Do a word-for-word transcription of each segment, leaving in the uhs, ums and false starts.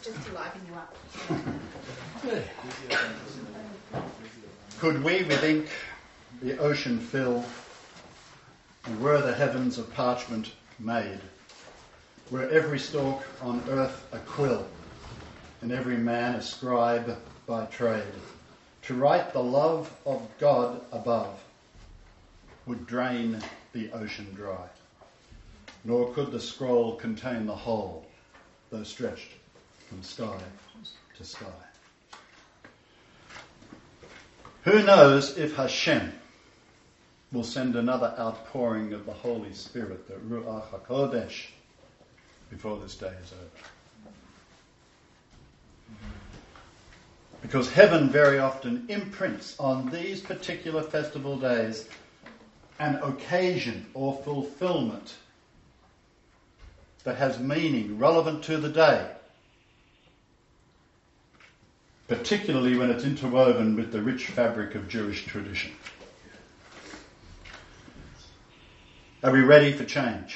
just to liven you up. Could we with ink the ocean fill, and were the heavens of parchment made, were every stalk on earth a quill, and every man a scribe by trade, to write the love of God above would drain the ocean dry, nor could the scroll contain the whole, though stretched from sky to sky. Who knows if Hashem will send another outpouring of the Holy Spirit, the Ruach HaKodesh, before this day is over. Because heaven very often imprints on these particular festival days an occasion or fulfillment that has meaning relevant to the day, particularly when it's interwoven with the rich fabric of Jewish tradition. Are we ready for change?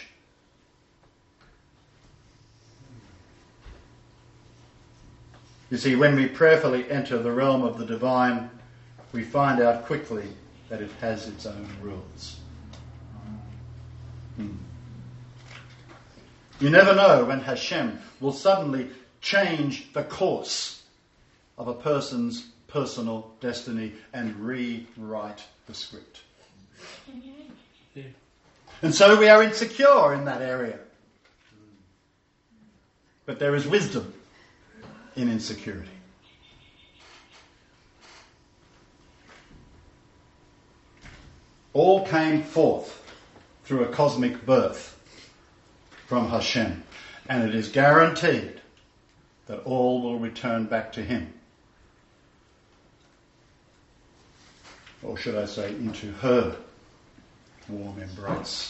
You see, when we prayerfully enter the realm of the divine, we find out quickly that it has its own rules. Hmm. You never know when Hashem will suddenly change the course of a person's personal destiny and rewrite the script. Yeah. And so we are insecure in that area. But there is wisdom in insecurity. All came forth through a cosmic birth from Hashem, and it is guaranteed that all will return back to him. Or should I say, into her warm embrace.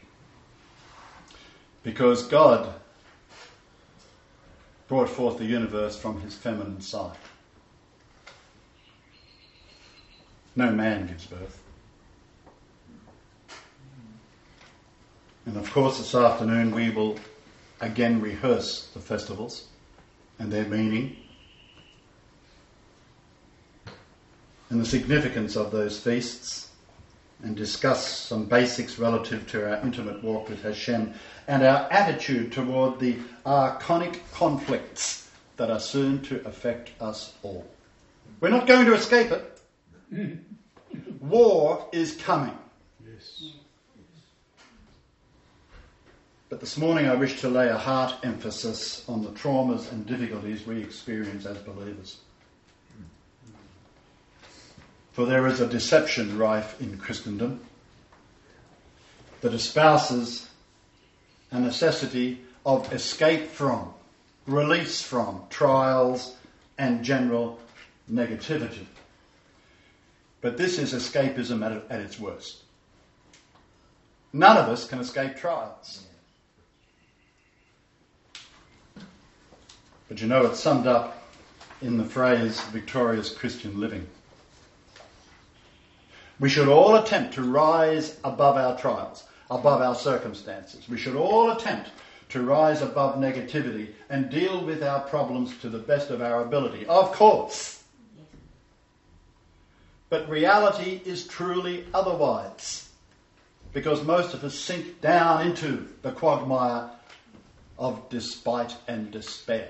Because God brought forth the universe from his feminine side. No man gives birth. And of course this afternoon we will again rehearse the festivals and their meaning and the significance of those feasts, and discuss some basics relative to our intimate walk with Hashem and our attitude toward the archonic conflicts that are soon to affect us all. We're not going to escape it. War is coming. Yes. But this morning I wish to lay a heart emphasis on the traumas and difficulties we experience as believers. For there is a deception rife in Christendom that espouses a necessity of escape from, release from trials and general negativity. But this is escapism at, at its worst. None of us can escape trials. But you know, it's summed up in the phrase victorious Christian living. We should all attempt to rise above our trials, above our circumstances. We should all attempt to rise above negativity and deal with our problems to the best of our ability. Of course. But reality is truly otherwise, because most of us sink down into the quagmire of despite and despair.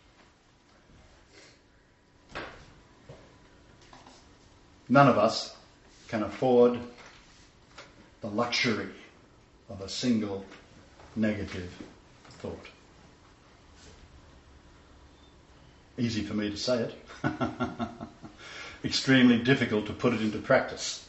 None of us can afford the luxury of a single negative thought. Easy for me to say it. Extremely difficult to put it into practice.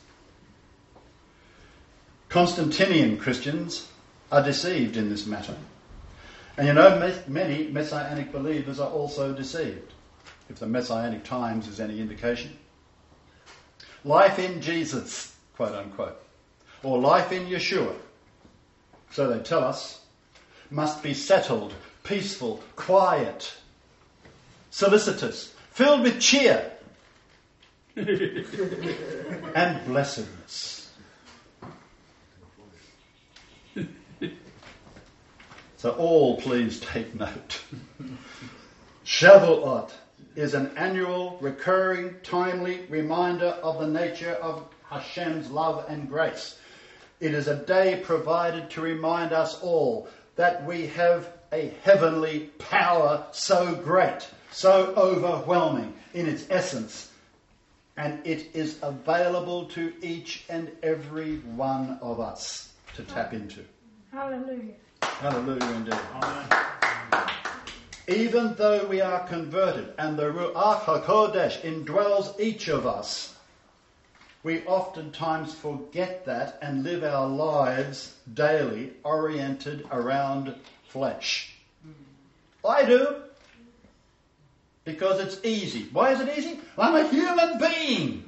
Constantinian Christians are deceived in this matter. And you know, many Messianic believers are also deceived, if the Messianic Times is any indication. Life in Jesus, quote unquote, or life in Yeshua, so they tell us, must be settled, peaceful, quiet, solicitous, filled with cheer and blessedness. So all please take note. Shavuot is an annual, recurring, timely reminder of the nature of Hashem's love and grace. It is a day provided to remind us all that we have a heavenly power so great, so overwhelming in its essence, and it is available to each and every one of us to tap into. Hallelujah. Hallelujah indeed. Amen. Even though we are converted and the Ruach HaKodesh indwells each of us, we oftentimes forget that and live our lives daily oriented around flesh. I do. Because it's easy. Why is it easy? I'm a human being.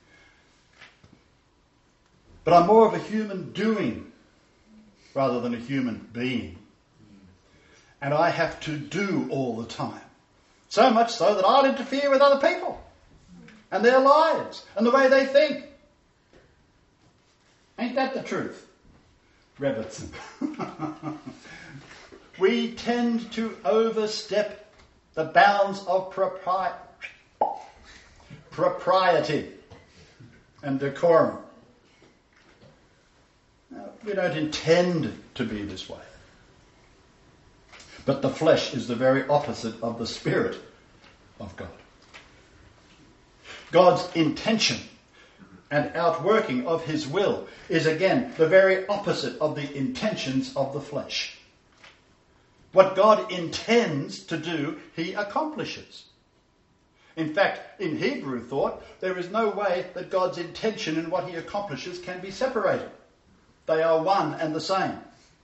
But I'm more of a human doing rather than a human being. And I have to do all the time. So much so that I'll interfere with other people and their lives and the way they think. Ain't that the truth, Rebbitzin? We tend to overstep the bounds of propri- propriety and decorum. Now, we don't intend to be this way. But the flesh is the very opposite of the Spirit of God. God's intention and outworking of his will is again the very opposite of the intentions of the flesh. What God intends to do, he accomplishes. In fact, in Hebrew thought, there is no way that God's intention and what he accomplishes can be separated. They are one and the same.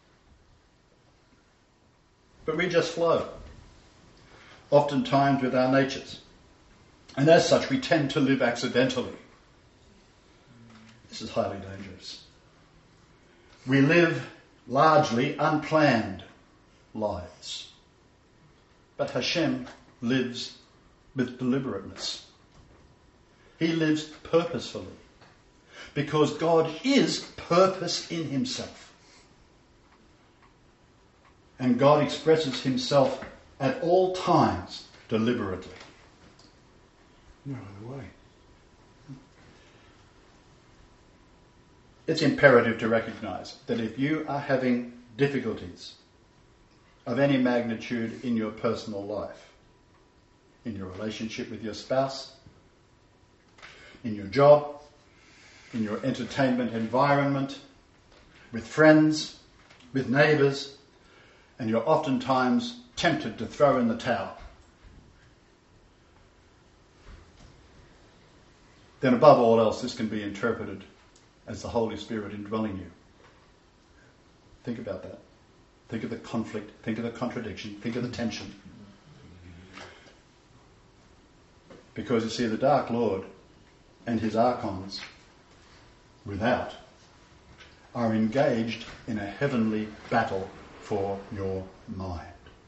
But we just flow, oftentimes with our natures. And as such, we tend to live accidentally. This is highly dangerous. We live largely unplanned lives. But Hashem lives with deliberateness. He lives purposefully. Because God is purpose in himself. And God expresses himself at all times deliberately. No other way. It's imperative to recognize that if you are having difficulties of any magnitude in your personal life, in your relationship with your spouse, in your job, in your entertainment environment, with friends, with neighbours, and you're oftentimes tempted to throw in the towel, then above all else this can be interpreted as the Holy Spirit indwelling you. Think about that. Think of the conflict, think of the contradiction, think of the tension. Because you see, the Dark Lord and his archons without are engaged in a heavenly battle for your mind.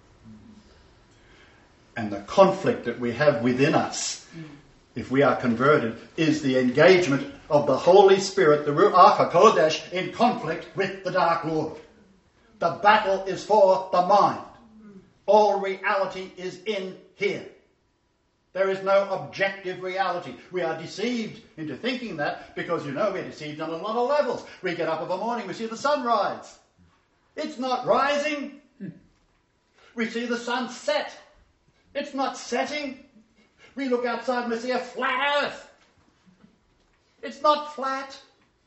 And the conflict that we have within us, if we are converted, is the engagement of the Holy Spirit, the Ruach HaKodesh, in conflict with the Dark Lord. The battle is for the mind. All reality is in here. There is no objective reality. We are deceived into thinking that because, you know, we're deceived on a lot of levels. We get up in the morning, we see the sun rise. It's not rising. We see the sun set. It's not setting. We look outside and we see a flat earth. It's not flat.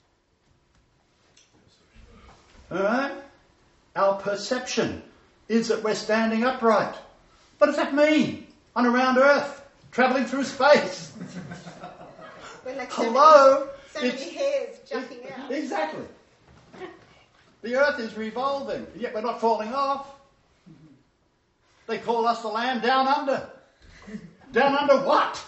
All right? Our perception is that we're standing upright. What does that mean? On a round earth, travelling through space. We're like Hello? So many, so many hairs jumping out. Exactly. The earth is revolving, and yet we're not falling off. They call us the land down under. Down under what?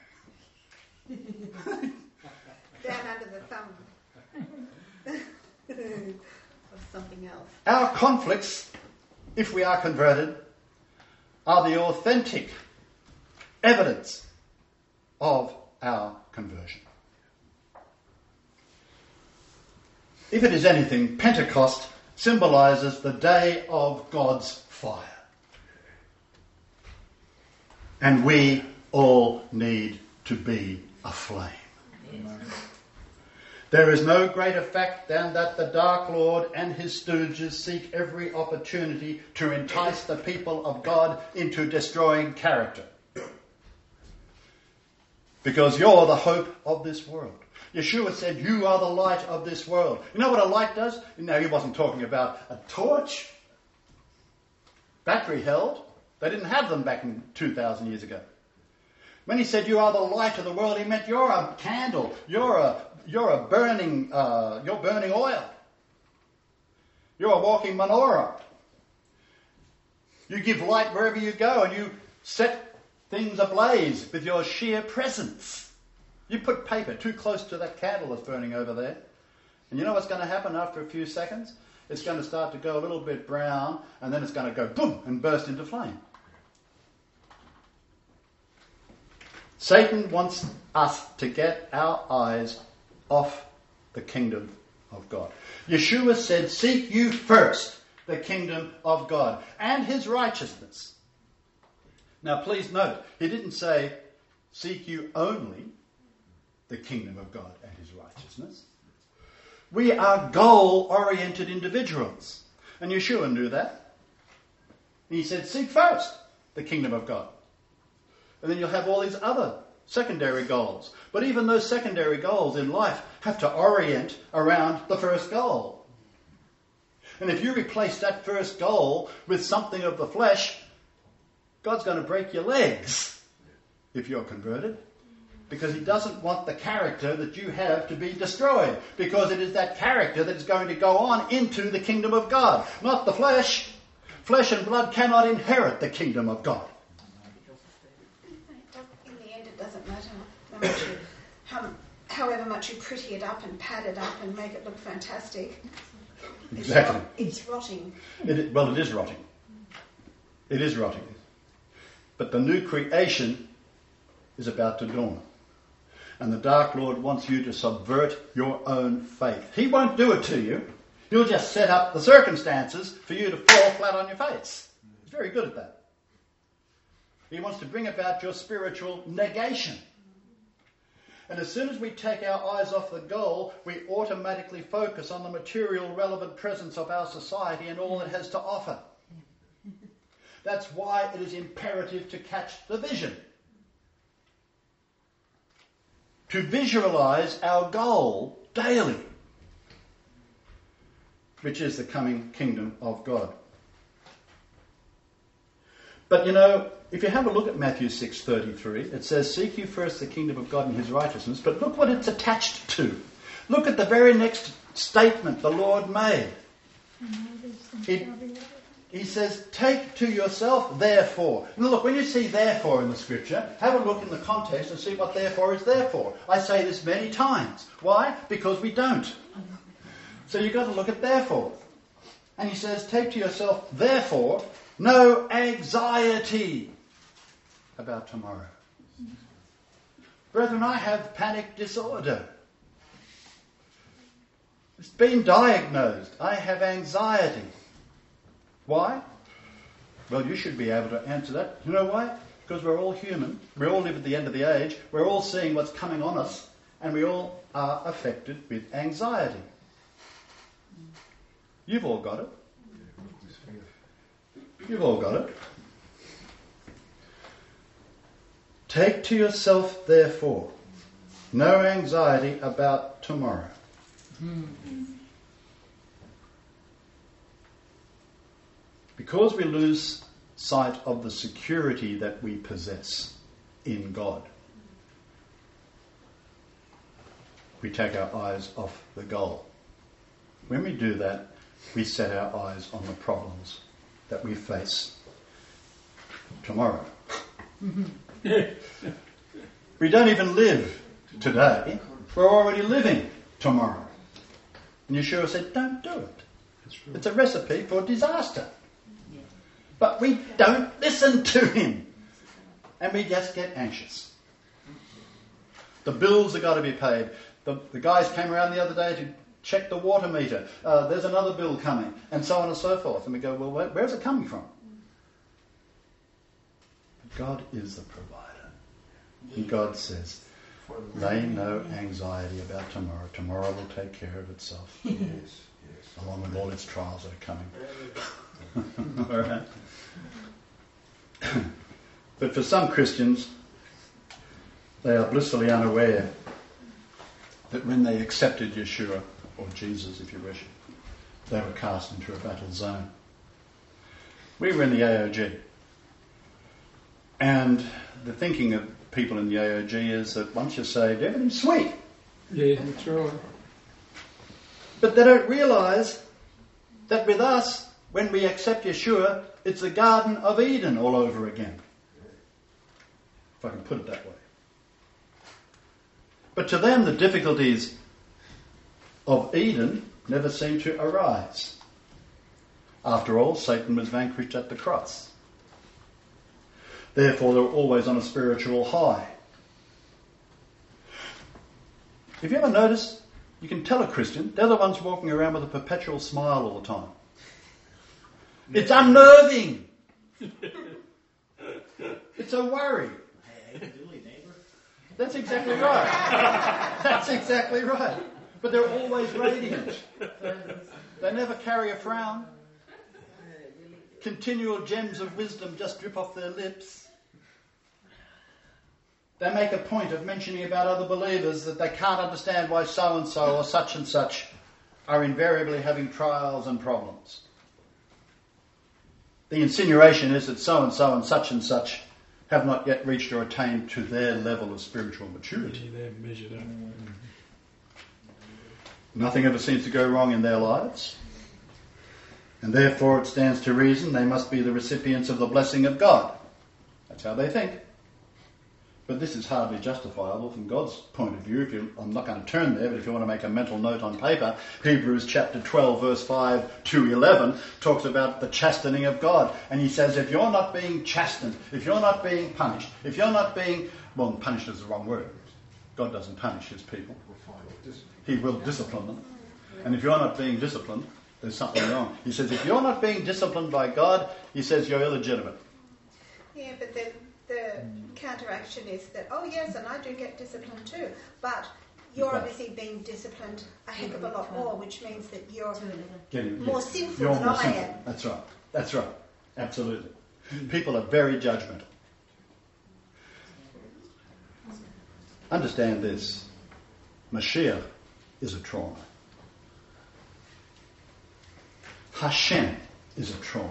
Down under the thumb. Or something else. Our conflicts, if we are converted, are the authentic evidence of our conversion. If it is anything, Pentecost symbolises the day of God's fire. And we all need to be aflame. There is no greater fact than that the Dark Lord and his stooges seek every opportunity to entice the people of God into destroying character. Because you're the hope of this world. Yeshua said, you are the light of this world. You know what a light does? No, he wasn't talking about a torch. Battery held. They didn't have them back in two thousand years ago. When he said you are the light of the world, he meant you're a candle. You're a you're a burning uh, you're burning oil. You're a walking menorah. You give light wherever you go, and you set things ablaze with your sheer presence. You put paper too close to that candle that's burning over there, and you know what's going to happen after a few seconds? It's going to start to go a little bit brown, and then it's going to go boom and burst into flame. Satan wants us to get our eyes off the kingdom of God. Yeshua said, seek you first the kingdom of God and his righteousness. Now please note, he didn't say, seek you only the kingdom of God and his righteousness. We are goal-oriented individuals. And Yeshua knew that. He said, seek first the kingdom of God. And then you'll have all these other secondary goals. But even those secondary goals in life have to orient around the first goal. And if you replace that first goal with something of the flesh, God's going to break your legs if you're converted. Because he doesn't want the character that you have to be destroyed. Because it is that character that is going to go on into the kingdom of God, not the flesh. Flesh and blood cannot inherit the kingdom of God. In the end, it doesn't matter how much you, how, however much you pretty it up and pad it up and make it look fantastic. Exactly. It's, it's rotting. It, well, it is rotting. It is rotting. But the new creation is about to dawn. And the Dark Lord wants you to subvert your own faith. He won't do it to you. He'll just set up the circumstances for you to fall flat on your face. He's very good at that. He wants to bring about your spiritual negation. And as soon as we take our eyes off the goal, we automatically focus on the material relevant presence of our society and all it has to offer. That's why it is imperative to catch the vision. To visualize our goal daily, which is the coming kingdom of God. But you know, if you have a look at Matthew six thirty-three, it says, seek you first the kingdom of God and his righteousness, but look what it's attached to. Look at the very next statement the Lord made. It, he says, take to yourself, therefore. Now look, when you see therefore in the scripture, have a look in the context and see what therefore is there for. I say this many times. Why? Because we don't. So you've got to look at therefore. And he says, take to yourself, therefore, no anxiety about tomorrow. Brethren, I have panic disorder. It's been diagnosed. I have anxiety. Why? Well, you should be able to answer that. You know why? Because we're all human. We all live at the end of the age. We're all seeing what's coming on us. And we all are affected with anxiety. You've all got it. You've all got it. Take to yourself, therefore, no anxiety about tomorrow. Because we lose sight of the security that we possess in God, we take our eyes off the goal. When we do that, we set our eyes on the problems that we face tomorrow. We don't even live today. We're already living tomorrow. And Yeshua said, don't do it. It's a recipe for disaster. But we don't listen to him. And we just get anxious. The bills have got to be paid. The, the guys came around the other day to check the water meter. Uh, there's another bill coming. And so on and so forth. And we go, well, where, where's it coming from? God is the provider. And God says, lay no anxiety about tomorrow. Tomorrow will take care of itself. Yes, yes. Along with all its trials that are coming. All right. But for some Christians, they are blissfully unaware that when they accepted Yeshua, or Jesus if you wish, they were cast into a battle zone. We were in the A O G. And the thinking of people in the A O G is that once you're saved, everything's sweet. Yeah, that's right. But they don't realise that with us, when we accept Yeshua, it's the Garden of Eden all over again. If I can put it that way. But to them, the difficulties of Eden never seem to arise. After all, Satan was vanquished at the cross. Therefore, they're always on a spiritual high. Have you ever noticed, you can tell a Christian, they're the ones walking around with a perpetual smile all the time. It's unnerving. It's a worry. That's exactly right. That's exactly right. But they're always radiant. They never carry a frown. Continual gems of wisdom just drip off their lips. They make a point of mentioning about other believers that they can't understand why so-and-so or such and such are invariably having trials and problems. The insinuation is that so-and-so and such and such have not yet reached or attained to their level of spiritual maturity. They've measured up. Nothing ever seems to go wrong in their lives. And therefore it stands to reason they must be the recipients of the blessing of God. That's how they think. But this is hardly justifiable from God's point of view. If you, I'm not going to turn there, but if you want to make a mental note on paper, Hebrews chapter twelve, verse five to eleven talks about the chastening of God. And he says, if you're not being chastened, if you're not being punished, if you're not being, well, punished is the wrong word. God doesn't punish his people. He will discipline them. And if you're not being disciplined, there's something wrong. He says, if you're not being disciplined by God, he says you're illegitimate. Yeah, but then the counteraction is that, oh yes, and I do get disciplined too, but you're Right. obviously being disciplined a heck of a lot more, which means that you're Getting, more yes. sinful You're than more I sinful. am. That's right. That's right. Absolutely. People are very judgmental. Understand this. Mashiach is a trauma. Hashem is a trauma.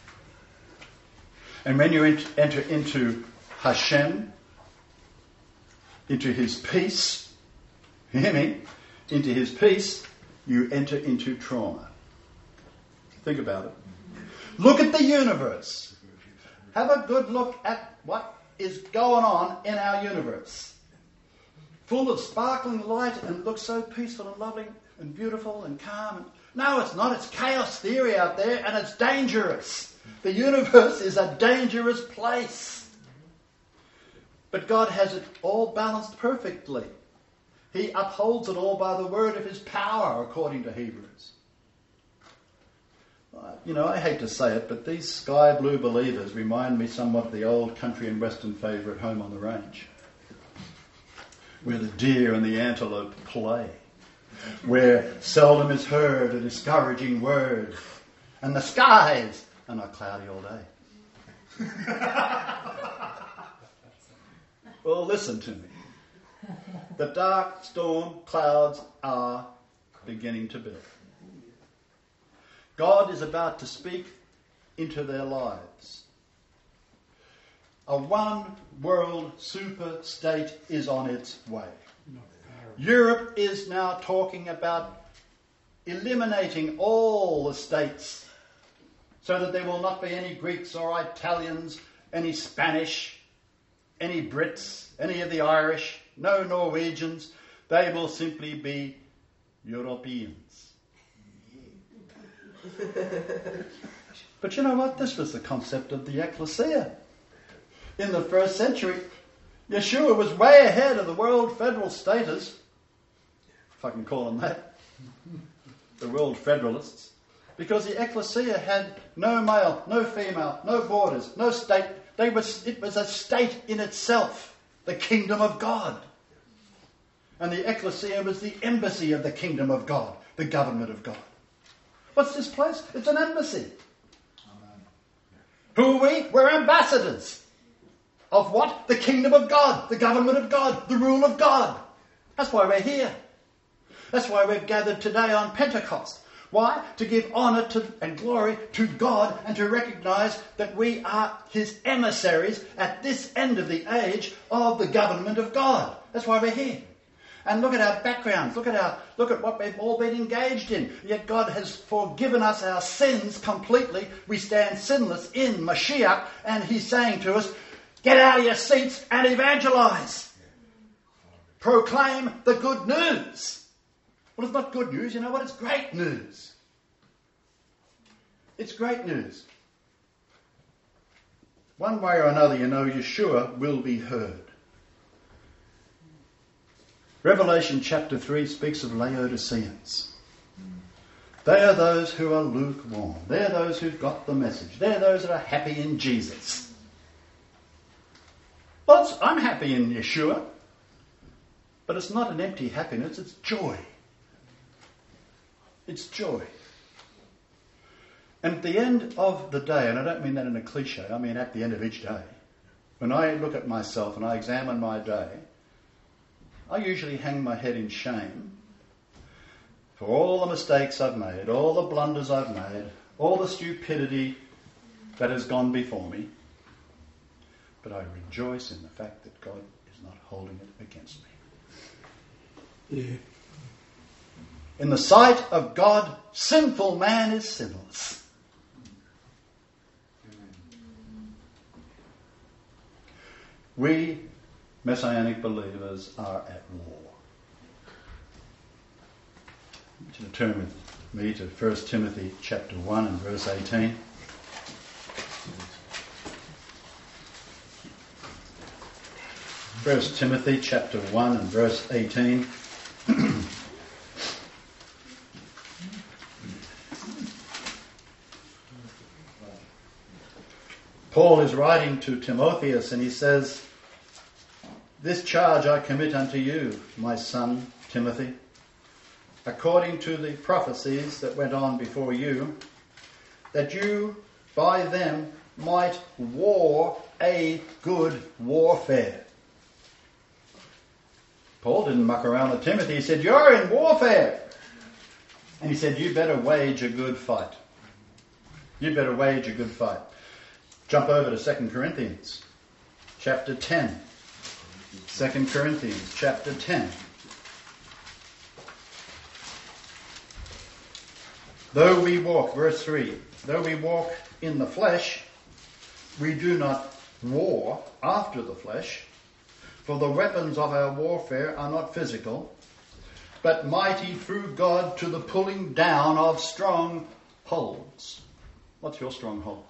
And when you ent- enter into Hashem, into his peace, hear me, into his peace, you enter into trauma. Think about it. Look at the universe. Have a good look at what is going on in our universe. Full of sparkling light and looks so peaceful and lovely and beautiful and calm. And no, it's not. It's chaos theory out there and it's dangerous. The universe is a dangerous place. But God has it all balanced perfectly. He upholds it all by the word of his power, according to Hebrews. You know, I hate to say it, but these sky blue believers remind me somewhat of the old country and western favourite Home on the Range, where the deer and the antelope play, where seldom is heard a discouraging word, and the skies are not cloudy all day. Well, listen to me. The dark storm clouds are beginning to build. God is about to speak into their lives. A one-world super state is on its way. Europe is now talking about eliminating all the states so that there will not be any Greeks or Italians, any Spanish, any Brits, any of the Irish, no Norwegians. They will simply be Europeans. But you know what? This was the concept of the ecclesia. In the first century, Yeshua was way ahead of the world federal status, if I can call them that, the world federalists, because the ecclesia had no male, no female, no borders, no state they was, it was a state in itself, the kingdom of God. And the ecclesia was the embassy of the kingdom of God, the government of God. What's this place? It's an embassy. Who are we? We're ambassadors. Of what? The kingdom of God, the government of God, the rule of God. That's why we're here. That's why we've gathered today on Pentecost. Why? To give honour to, and glory to God and to recognise that we are his emissaries at this end of the age of the government of God. That's why we're here. And look at our backgrounds. Look at our, look at what we've all been engaged in. Yet God has forgiven us our sins completely. We stand sinless in Mashiach, and he's saying to us, get out of your seats and evangelise. Proclaim the good news. Well, it's not good news. You know what? It's great news. It's great news. One way or another, you know, Yeshua will be heard. Revelation chapter three speaks of Laodiceans. They are those who are lukewarm. They're those who've got the message. They're those that are happy in Jesus. Well, it's, I'm happy in Yeshua. But it's not an empty happiness, it's joy. It's joy. And at the end of the day, and I don't mean that in a cliche, I mean at the end of each day, when I look at myself and I examine my day, I usually hang my head in shame for all the mistakes I've made, all the blunders I've made, all the stupidity that has gone before me. But I rejoice in the fact that God is not holding it against me. Yeah. In the sight of God, sinful man is sinless. We Messianic believers are at war. I want you to turn with me to First Timothy chapter one and verse eighteen. First Timothy chapter one and verse eighteen. Paul is writing to Timotheus and he says, this charge I commit unto you, my son Timothy, according to the prophecies that went on before you, that you by them might war a good warfare. Paul didn't muck around with Timothy. He said, you're in warfare. And he said, you better wage a good fight. You better wage a good fight. Jump over to Second Corinthians chapter ten. Second Corinthians chapter ten. Though we walk, verse three, though we walk in the flesh, we do not war after the flesh, for the weapons of our warfare are not physical, but mighty through God to the pulling down of strongholds. What's your stronghold?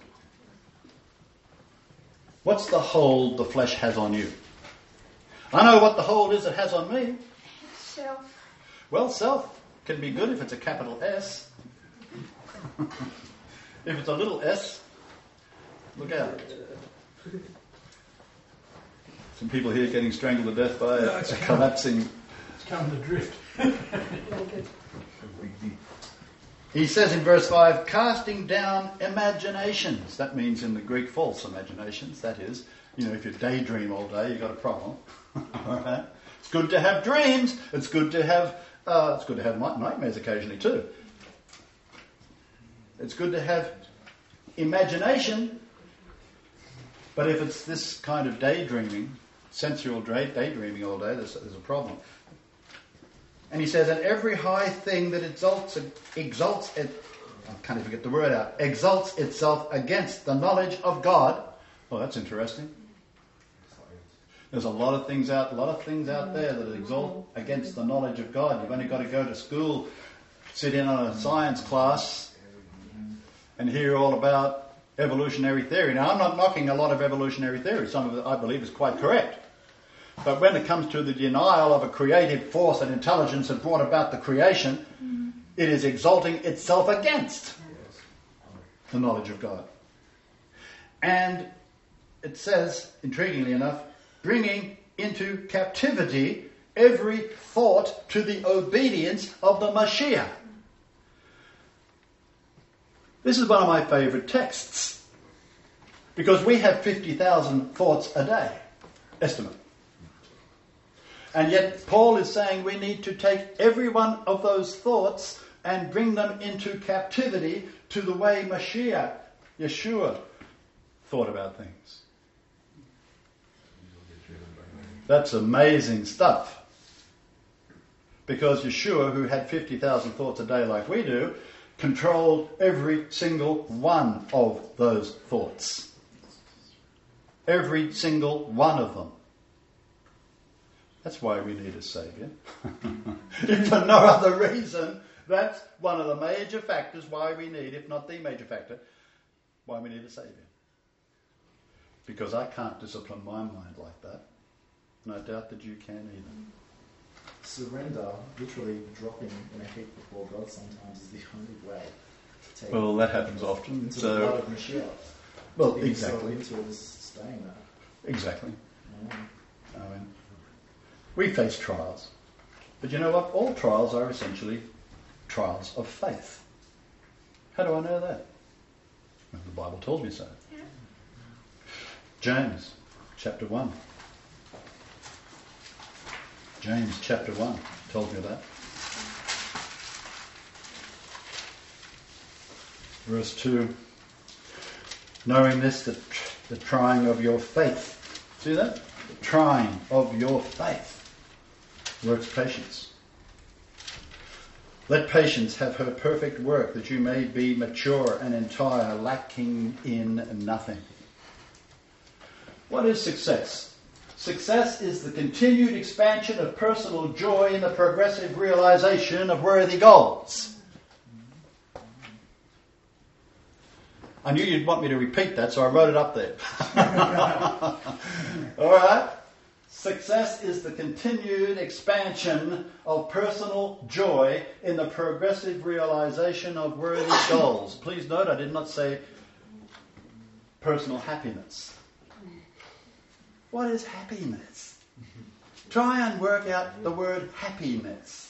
What's the hold the flesh has on you? I know what the hold is it has on me. Self. Well, self can be good if it's a capital S. If it's a little s, look out. Some people here getting strangled to death by No, a, it's a coming. collapsing... It's come to drift. He says in verse five, casting down imaginations. That means in the Greek false imaginations. That is, you know, if you daydream all day, you've got a problem. All right? It's good to have dreams. It's good to have uh, it's good to have nightmares occasionally too. It's good to have imagination. But if it's this kind of daydreaming, sensual daydreaming all day, there's, there's a problem. And he says, and every high thing that exalts, exalts it, I can't even get the word out, exalts itself against the knowledge of God. Oh, that's interesting. There's a lot of things out, a lot of things out there that exalt against the knowledge of God. You've only got to go to school, sit in on a science class, and hear all about evolutionary theory. Now, I'm not knocking a lot of evolutionary theory. Some of it, I believe, is quite correct. But when it comes to the denial of a creative force and intelligence that brought about the creation, mm. it is exalting itself against the knowledge of God. And it says, intriguingly enough, bringing into captivity every thought to the obedience of the Mashiach. This is one of my favourite texts, because we have fifty thousand thoughts a day, estimate. And yet Paul is saying we need to take every one of those thoughts and bring them into captivity to the way Mashiach, Yeshua, thought about things. That's amazing stuff. Because Yeshua, who had fifty thousand thoughts a day like we do, controlled every single one of those thoughts. Every single one of them. That's why we need a saviour. If for no other reason, that's one of the major factors why we need, if not the major factor, why we need a saviour. Because I can't discipline my mind like that. And I doubt that you can either. Surrender, literally dropping in a heap before God sometimes, is the only way to take Well, that happens often. into So, the blood of Mashiach. well, Getting yourself exactly. into it is staying there. Exactly. Yeah. I mean, we face trials. But you know what? All trials are essentially trials of faith. How do I know that? Well, the Bible tells me so. Yeah. James, chapter one. James, chapter one, tells me that. Verse two. Knowing this, the, the trying of your faith. See that? The trying of your faith works patience. Let patience have her perfect work, that you may be mature and entire, lacking in nothing. What is success? Success is the continued expansion of personal joy in the progressive realization of worthy goals. I knew you'd want me to repeat that, so I wrote it up there. All right? Success is the continued expansion of personal joy in the progressive realization of worthy goals. Please note, I did not say personal happiness. What is happiness? Try and work out the word happiness.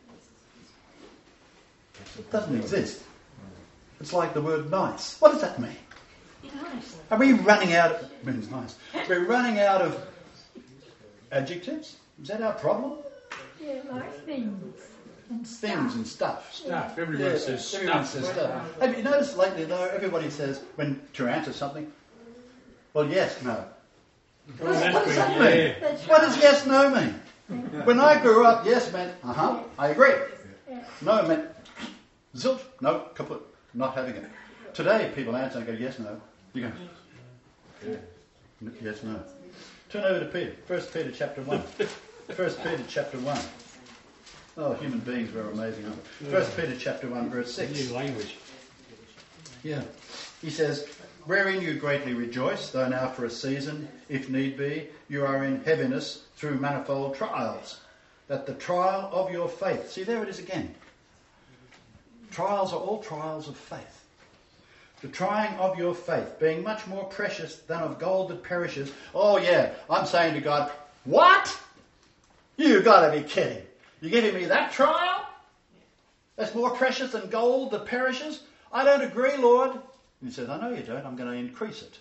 It doesn't exist. It's like the word nice. What does that mean? Nice. Are we running out of... It means nice. We're running out of adjectives? Is that our problem? Yeah, like things and stuff. Things and stuff. Stuff. Everyone Yeah, says everyone stuff. says stuff. Have you noticed lately, though, everybody says, when to answer something, well, yes, no. Oh, that's What does good, that yeah. mean? That's What right. does yes, no mean? When I grew up, yes meant, uh-huh, I agree. No meant, zilch, no, kaput, not having it. Today, people answer and go, yes, no. You go, yeah. Yes, no. Turn over to Peter. First Peter chapter one. First Peter chapter one. Oh, human beings were amazing, aren't they? First Peter chapter one, verse six. New language. Yeah. He says, wherein you greatly rejoice, though now for a season, if need be, you are in heaviness through manifold trials, that the trial of your faith... See, there it is again. Trials are all trials of faith. The trying of your faith, being much more precious than of gold that perishes. Oh yeah, I'm saying to God, what? You got to be kidding. You're giving me that trial? That's more precious than gold that perishes? I don't agree, Lord. And he says, I know you don't. I'm going to increase it.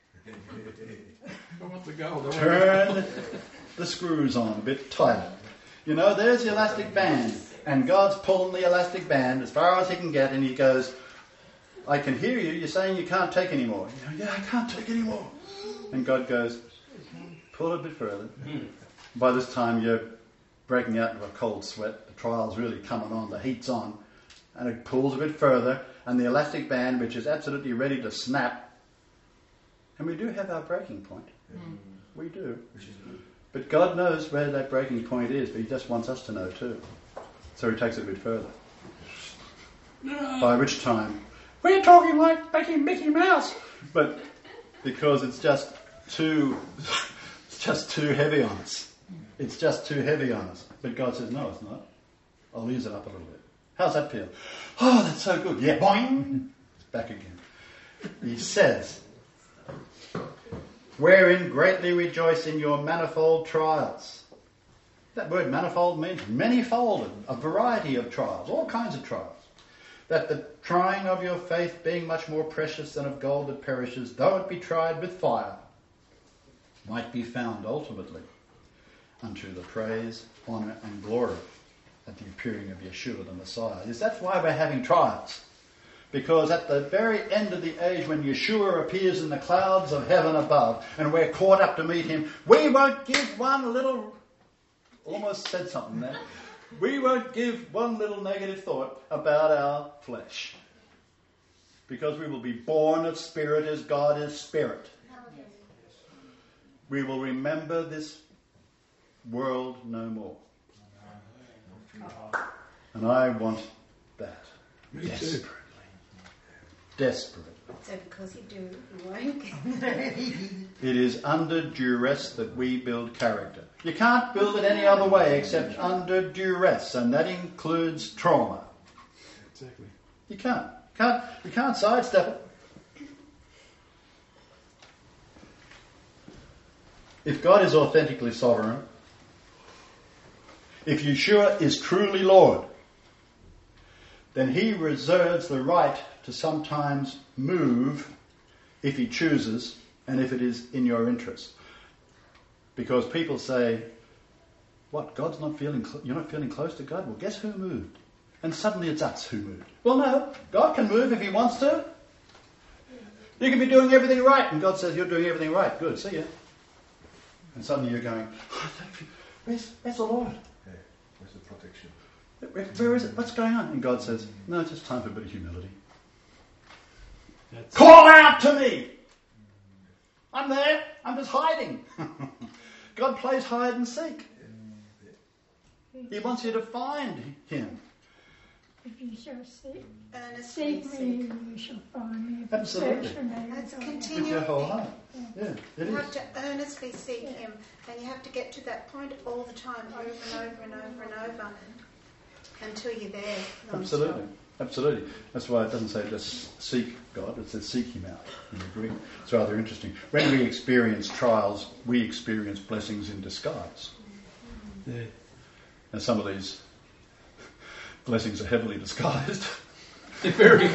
I want the gold. I want Turn the screws on a bit tighter. You know, there's the elastic band. And God's pulling the elastic band as far as he can get. And he goes, I can hear you. You're saying you can't take any more. You go, yeah, I can't take any more. And God goes, pull it a bit further. By this time, you're breaking out into a cold sweat. The trial's really coming on. The heat's on. And it pulls a bit further. And the elastic band, which is absolutely ready to snap. And we do have our breaking point. Mm. We do. But God knows where that breaking point is. But he just wants us to know too. So he takes it a bit further. No. By which time... We're talking like making Mickey Mouse. But because it's just too, it's just too heavy on us. It's just too heavy on us. But God says, no, it's not. I'll ease it up a little bit. How's that feel? Oh, that's so good. Yeah, boing. It's back again. He says, wherein greatly rejoice in your manifold trials. That word manifold means many-folded, a variety of trials, all kinds of trials. That the trying of your faith, being much more precious than of gold that perishes, though it be tried with fire, might be found ultimately unto the praise, honour and glory at the appearing of Yeshua the Messiah. Is that's why we're having trials. Because at the very end of the age, when Yeshua appears in the clouds of heaven above and we're caught up to meet him, we won't give one little... Almost said something there. We won't give one little negative thought about our flesh. Because we will be born of spirit as God is spirit. We will remember this world no more. And I want that. Me Desperately. too. Desperately. So because you do, you won't. It is under duress that we build character. You can't build it any other way except under duress, and that includes trauma. Exactly. You can't. Can't you can't sidestep it. If God is authentically sovereign, if Yeshua is truly Lord, then he reserves the right to sometimes move if he chooses and if it is in your interest. Because people say, what, God's not feeling, cl- you're not feeling close to God? Well, guess who moved? And suddenly it's us who moved. Well, no, God can move if he wants to. You can be doing everything right, and God says, you're doing everything right. Good, see ya. And suddenly you're going, oh, where's, where's the Lord? Yeah. Where's the protection? Where, where is it? What's going on? And God says, no, it's just time for a bit of humility. That's Call out to me! I'm there. I'm just hiding. God plays hide and seek. He wants you to find him. If you shall seek, Earnestly seek me, seek. you shall find me. If Absolutely. you search for me, That's you'll find me. With continual. your whole heart. Yeah, it You is. have to earnestly seek him, and you have to get to that point all the time, over and over and over and over, until you're there. non-stop. Absolutely. Absolutely. That's why it doesn't say just seek God, it says seek him out in the Greek. It's rather interesting. When we experience trials, we experience blessings in disguise. yeah. And some of these blessings are heavily disguised. Very.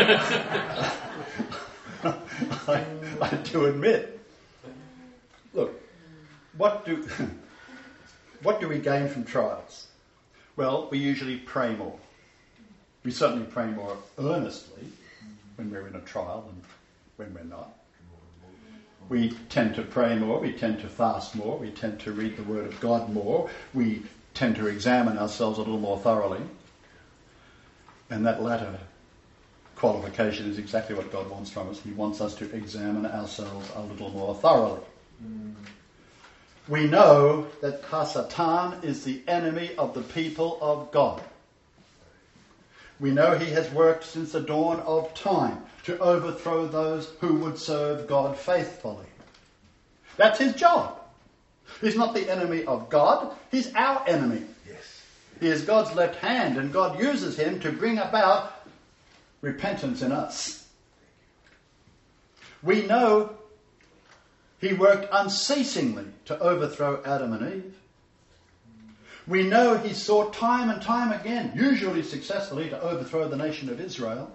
I, I do admit. Look, what do what do we gain from trials? Well, we usually pray more. We certainly pray more earnestly when we're in a trial than when we're not. We tend to pray more, we tend to fast more, we tend to read the Word of God more, we tend to examine ourselves a little more thoroughly. And that latter qualification is exactly what God wants from us. He wants us to examine ourselves a little more thoroughly. Mm. We know that Hasatan is the enemy of the people of God. We know he has worked since the dawn of time to overthrow those who would serve God faithfully. That's his job. He's not the enemy of God, he's our enemy. Yes. He is God's left hand, and God uses him to bring about repentance in us. We know he worked unceasingly to overthrow Adam and Eve. We know he sought time and time again, usually successfully, to overthrow the nation of Israel.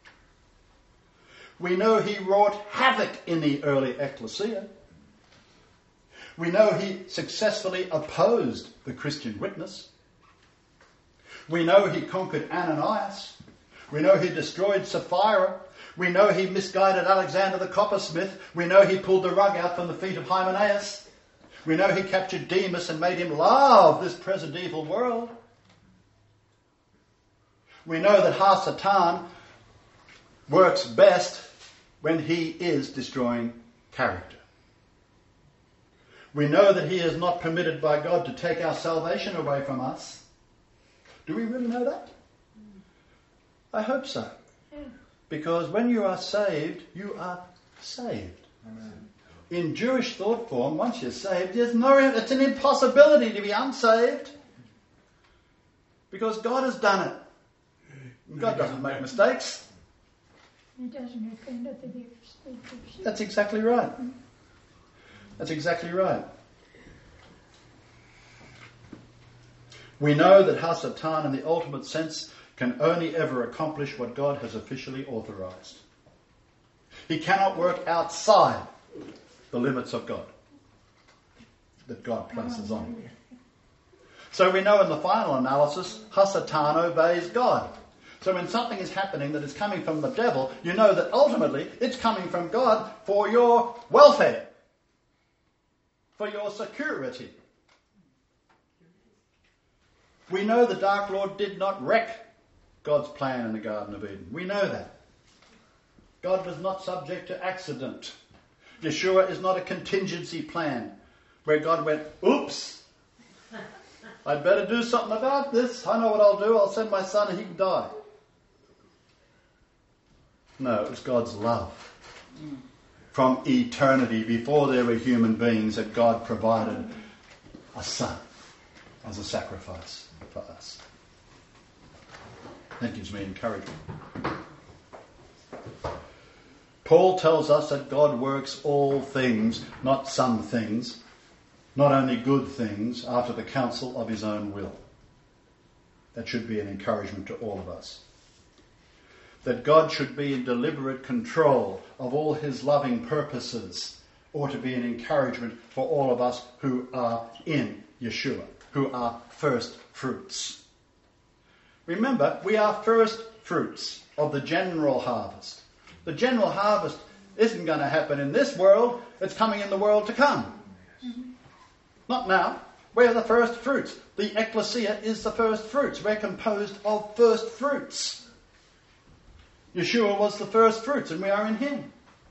We know he wrought havoc in the early ecclesia. We know he successfully opposed the Christian witness. We know he conquered Ananias. We know he destroyed Sapphira. We know he misguided Alexander the coppersmith. We know he pulled the rug out from the feet of Hymenaeus. We know he captured Demas and made him love this present evil world. We know that Hasatan works best when he is destroying character. We know that he is not permitted by God to take our salvation away from us. Do we really know that? I hope so. Because when you are saved, you are saved. Amen. In Jewish thought form, once you're saved, there's no, it's an impossibility to be unsaved. Because God has done it. God doesn't make mistakes. He doesn't offend at the gifts. That's exactly right. That's exactly right. We know that Hasatan in the ultimate sense can only ever accomplish what God has officially authorized. He cannot work outside the limits of God that God places on him. So we know in the final analysis, Hasatan obeys God. So when something is happening that is coming from the devil, you know that ultimately it's coming from God for your welfare, for your security. We know the Dark Lord did not wreck God's plan in the Garden of Eden. We know that. God was not subject to accident. Yeshua is not a contingency plan where God went, oops, I'd better do something about this. I know what I'll do. I'll send my son and he can die. No, it was God's love. From eternity, before there were human beings, that God provided a son as a sacrifice for us. That gives me encouragement. Paul tells us that God works all things, not some things, not only good things, after the counsel of his own will. That should be an encouragement to all of us. That God should be in deliberate control of all his loving purposes ought to be an encouragement for all of us who are in Yeshua, who are first fruits. Remember, we are first fruits of the general harvest. The general harvest isn't going to happen in this world, it's coming in the world to come. Mm-hmm. Not now. We're the first fruits. The ecclesia is the first fruits. We're composed of first fruits. Yeshua was the first fruits and we are in him.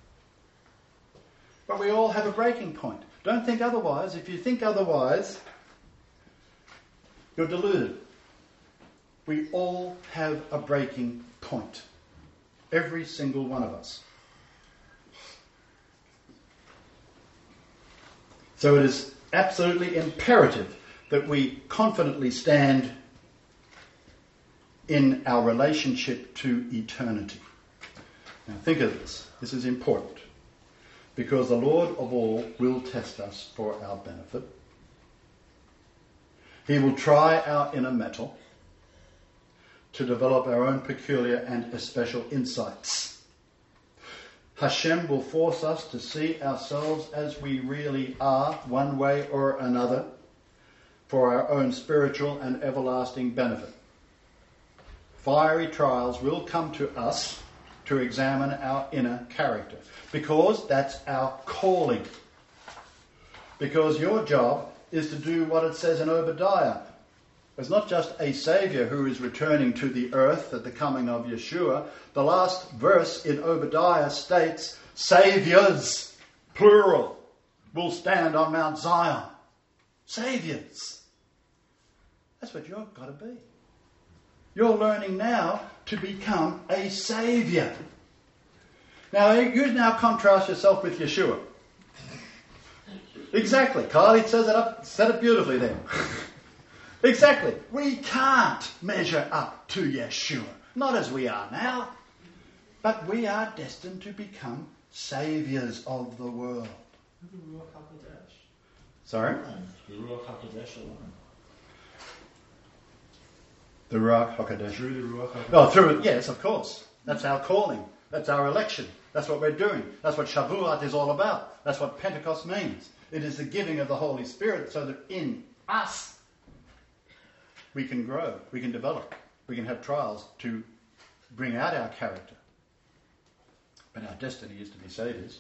But we all have a breaking point. Don't think otherwise. If you think otherwise, you're deluded. We all have a breaking point. Every single one of us. So it is absolutely imperative that we confidently stand in our relationship to eternity. Now think of this. This is important. Because the Lord of all will test us for our benefit. He will try our inner metal to develop our own peculiar and especial insights. Hashem will force us to see ourselves as we really are, one way or another, for our own spiritual and everlasting benefit. Fiery trials will come to us to examine our inner character, because that's our calling. Because your job is to do what it says in Obadiah. It's not just a saviour who is returning to the earth at the coming of Yeshua. The last verse in Obadiah states, saviours, plural, will stand on Mount Zion. Saviours. That's what you've got to be. You're learning now to become a saviour. Now, you now contrast yourself with Yeshua. Exactly. Kylie says it up, said it beautifully there. Exactly. We can't measure up to Yeshua. Not as we are now. But we are destined to become saviours of the world. The Ruach HaKodesh. Sorry? The Ruach HaKodesh alone. The Ruach HaKodesh. Through the Ruach HaKodesh. Oh, through it. Yes, of course. That's our calling. That's our election. That's what we're doing. That's what Shavuot is all about. That's what Pentecost means. It is the giving of the Holy Spirit so that in us we can grow, we can develop, we can have trials to bring out our character. But our destiny is to be saviours.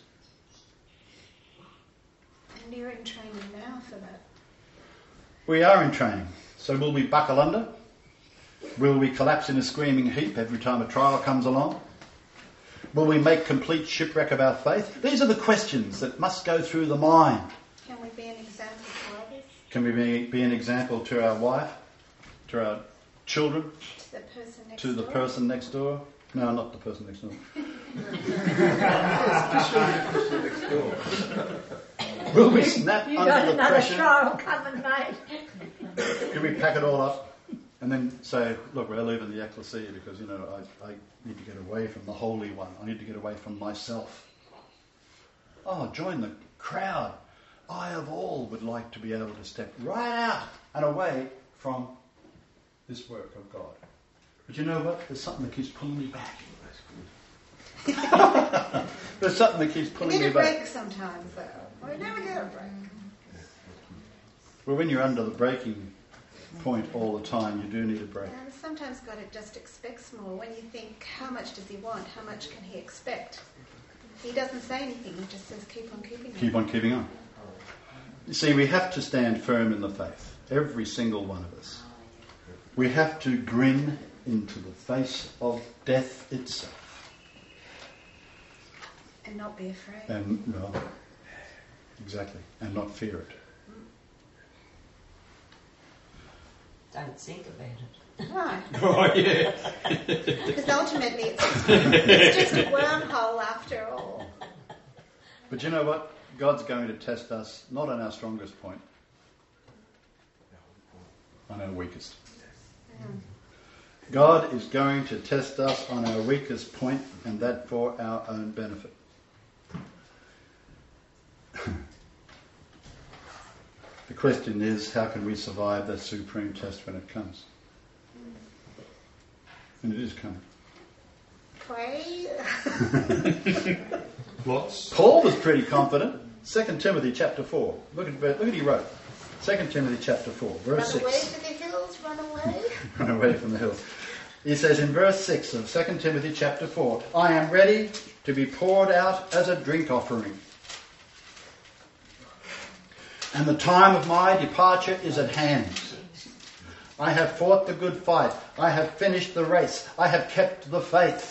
And you're in training now for that. We are in training. So will we buckle under? Will we collapse in a screaming heap every time a trial comes along? Will we make complete shipwreck of our faith? These are the questions that must go through the mind. Can we be an example to others? Can we be, be an example to our wife, to our children, To the person next to the door? person next door? No, not the person next door. Will we snap You got under the another pressure? trial coming, mate. Can we pack it all up and then say, look, we're leaving the ecclesia because, you know, I, I need to get away from the Holy One. I need to get away from myself. Oh, join the crowd I of all would like to be able to step right out and away from this work of God. But you know what? There's something that keeps pulling me back. There's something that keeps You pulling need me a back. break sometimes, though. Well, we never get a break. Well, when you're under the breaking point all the time, you do need a break. And sometimes God just expects more. When you think, how much does he want? How much can he expect? He doesn't say anything. He just says, keep on keeping on. Keep on keeping on. You see, we have to stand firm in the faith. Every single one of us. We have to grin into the face of death itself. And not be afraid. And, no, exactly. And not fear it. Don't think about it. Right. Oh, yeah. Because ultimately it's just, it's just a wormhole after all. But you know what? God's going to test us, not on our strongest point, on our weakest. Mm. God is going to test us on our weakest point, and that for our own benefit. The question is, how can we survive the supreme test when it comes? And it is coming. Pray. Lots. Paul was pretty confident. Second Timothy chapter four. Look at look at he wrote. Second Timothy chapter four, verse Run away six. to the hills, run away. Run away from the hills. He says in verse six of Second Timothy chapter four, I am ready to be poured out as a drink offering. And the time of my departure is at hand. I have fought the good fight. I have finished the race. I have kept the faith.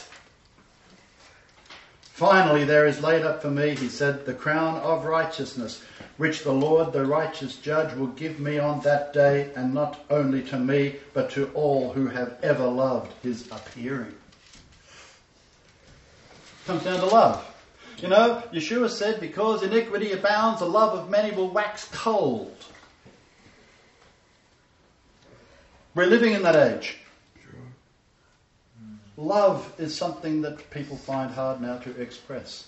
Finally, there is laid up for me, he said, the crown of righteousness, which the Lord, the righteous judge, will give me on that day, and not only to me, but to all who have ever loved his appearing. Comes down to love. You know, Yeshua said, because iniquity abounds, the love of many will wax cold. We're living in that age. Love is something that people find hard now to express.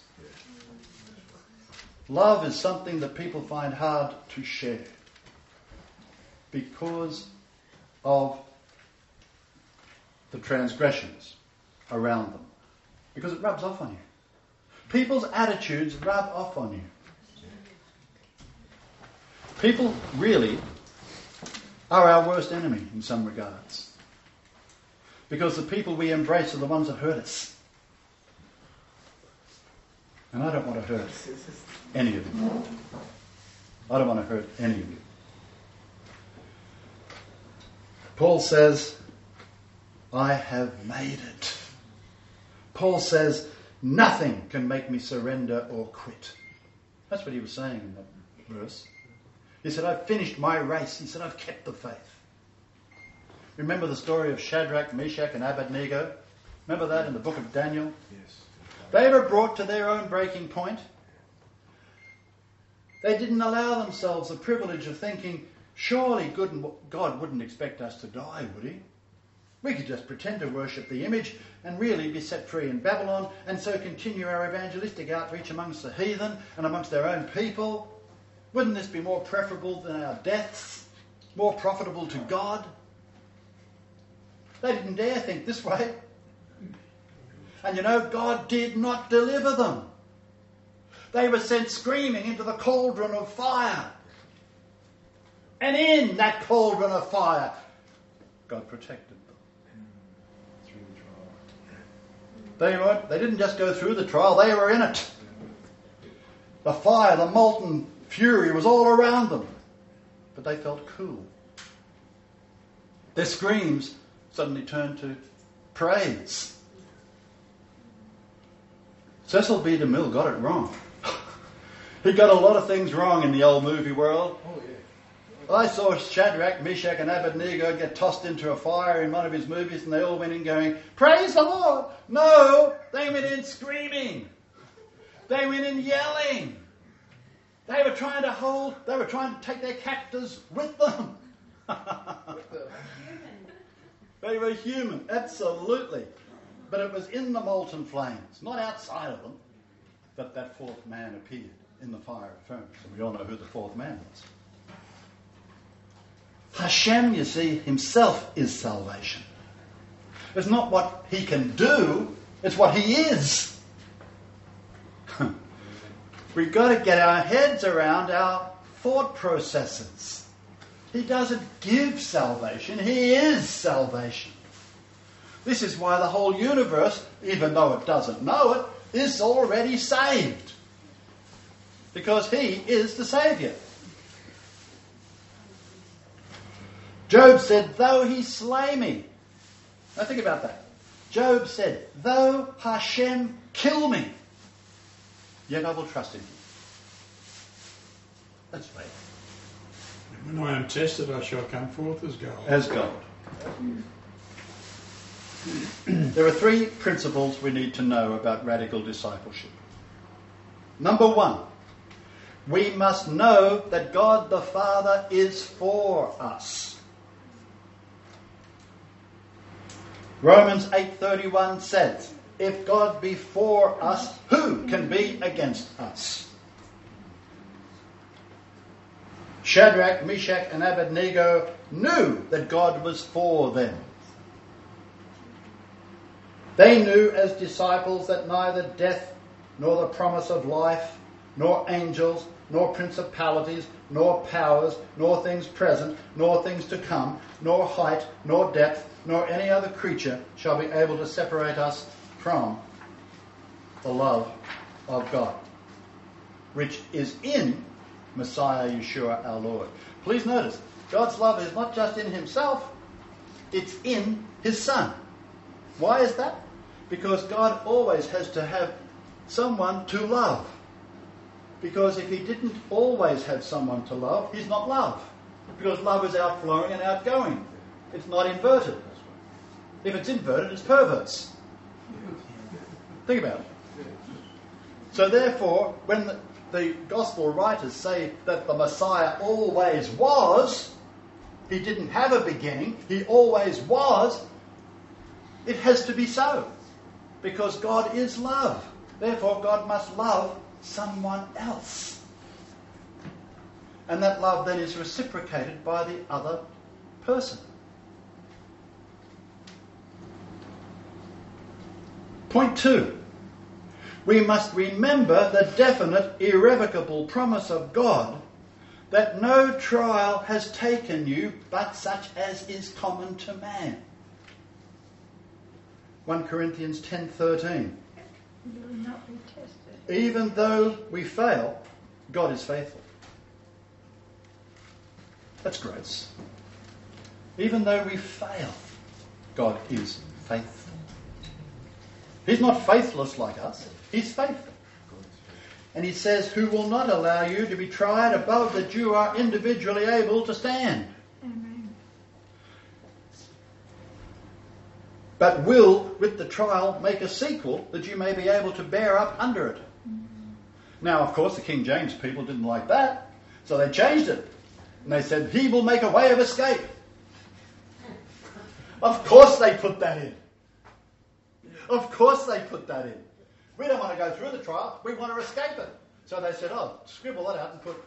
Love is something that people find hard to share because of the transgressions around them. Because it rubs off on you. People's attitudes rub off on you. People really are our worst enemy in some regards. Because the people we embrace are the ones that hurt us. And I don't want to hurt any of you. I don't want to hurt any of you. Paul says, I have made it. Paul says, nothing can make me surrender or quit. That's what he was saying in that verse. He said, I've finished my race. He said, I've kept the faith. Remember the story of Shadrach, Meshach and Abednego? Remember that in the book of Daniel? Yes. They were brought to their own breaking point. They didn't allow themselves the privilege of thinking, surely God wouldn't expect us to die, would he? We could just pretend to worship the image and really be set free in Babylon and so continue our evangelistic outreach amongst the heathen and amongst their own people. Wouldn't this be more preferable than our deaths? More profitable to God? They didn't dare think this way. And you know, God did not deliver them. They were sent screaming into the cauldron of fire. And in that cauldron of fire, God protected them. Through the trial. They weren't, they didn't just go through the trial, they were in it. The fire, the molten fury was all around them. But they felt cool. Their screams suddenly turned to praise. Cecil B. DeMille got it wrong. He got a lot of things wrong in the old movie world. Oh, yeah. I saw Shadrach, Meshach and Abednego get tossed into a fire in one of his movies and they all went in going, praise the Lord! No! They went in screaming. They went in yelling. They were trying to hold, they were trying to take their captors with them. They were human, absolutely. But it was in the molten flames, not outside of them, that that fourth man appeared. in the fire of furnace. And we all know who the fourth man was. Hashem, you see, himself is salvation. It's not what he can do, it's what he is. We've got to get our heads around our thought processes. He doesn't give salvation, he is salvation. This is why the whole universe, even though it doesn't know it, is already saved. Because he is the Saviour. Job said, though he slay me. Now think about that. Job said, though Hashem kill me, yet I will trust in him. That's faith. When I am tested, I shall come forth as gold. As gold. There are three principles we need to know about radical discipleship. Number one, we must know that God the Father is for us. Romans eight thirty-one says, if God be for us, who can be against us? Shadrach, Meshach and Abednego knew that God was for them. They knew as disciples that neither death, nor the promise of life, nor angels, nor principalities, nor powers, nor things present, nor things to come, nor height, nor depth, nor any other creature shall be able to separate us from the love of God, which is in Messiah Yeshua our Lord. Please notice, God's love is not just in himself, it's in his Son. Why is that? Because God always has to have someone to love. Because if he didn't always have someone to love, he's not love. Because love is outflowing and outgoing. It's not inverted. If it's inverted, it's perverse. Think about it. So therefore, when the, the gospel writers say that the Messiah always was, he didn't have a beginning, he always was, it has to be so. Because God is love. Therefore, God must love someone else. And that love then is reciprocated by the other person. Point two. We must remember the definite, irrevocable promise of God that no trial has taken you but such as is common to man. First Corinthians ten thirteen. You will not be tested. Even though we fail, God is faithful. That's grace. Even though we fail, God is faithful. He's not faithless like us. He's faithful. And he says, who will not allow you to be tried above that you are individually able to stand. Amen. But will, with the trial, make a sequel that you may be able to bear up under it. Mm-hmm. Now, of course, the King James people didn't like that, so they changed it. And they said, he will make a way of escape. Of course they put that in. Of course they put that in. We don't want to go through the trial, we want to escape it. So they said, oh, scribble that out and put,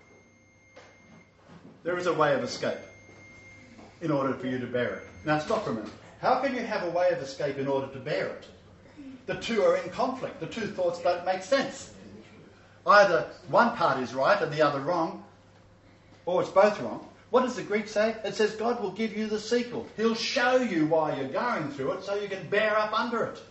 there is a way of escape in order for you to bear it. Now stop for a minute. How can you have a way of escape in order to bear it? The two are in conflict. The two thoughts don't make sense. Either one part is right and the other wrong, or it's both wrong. What does the Greek say? It says God will give you the sequel. He'll show you why you're going through it so you can bear up under it.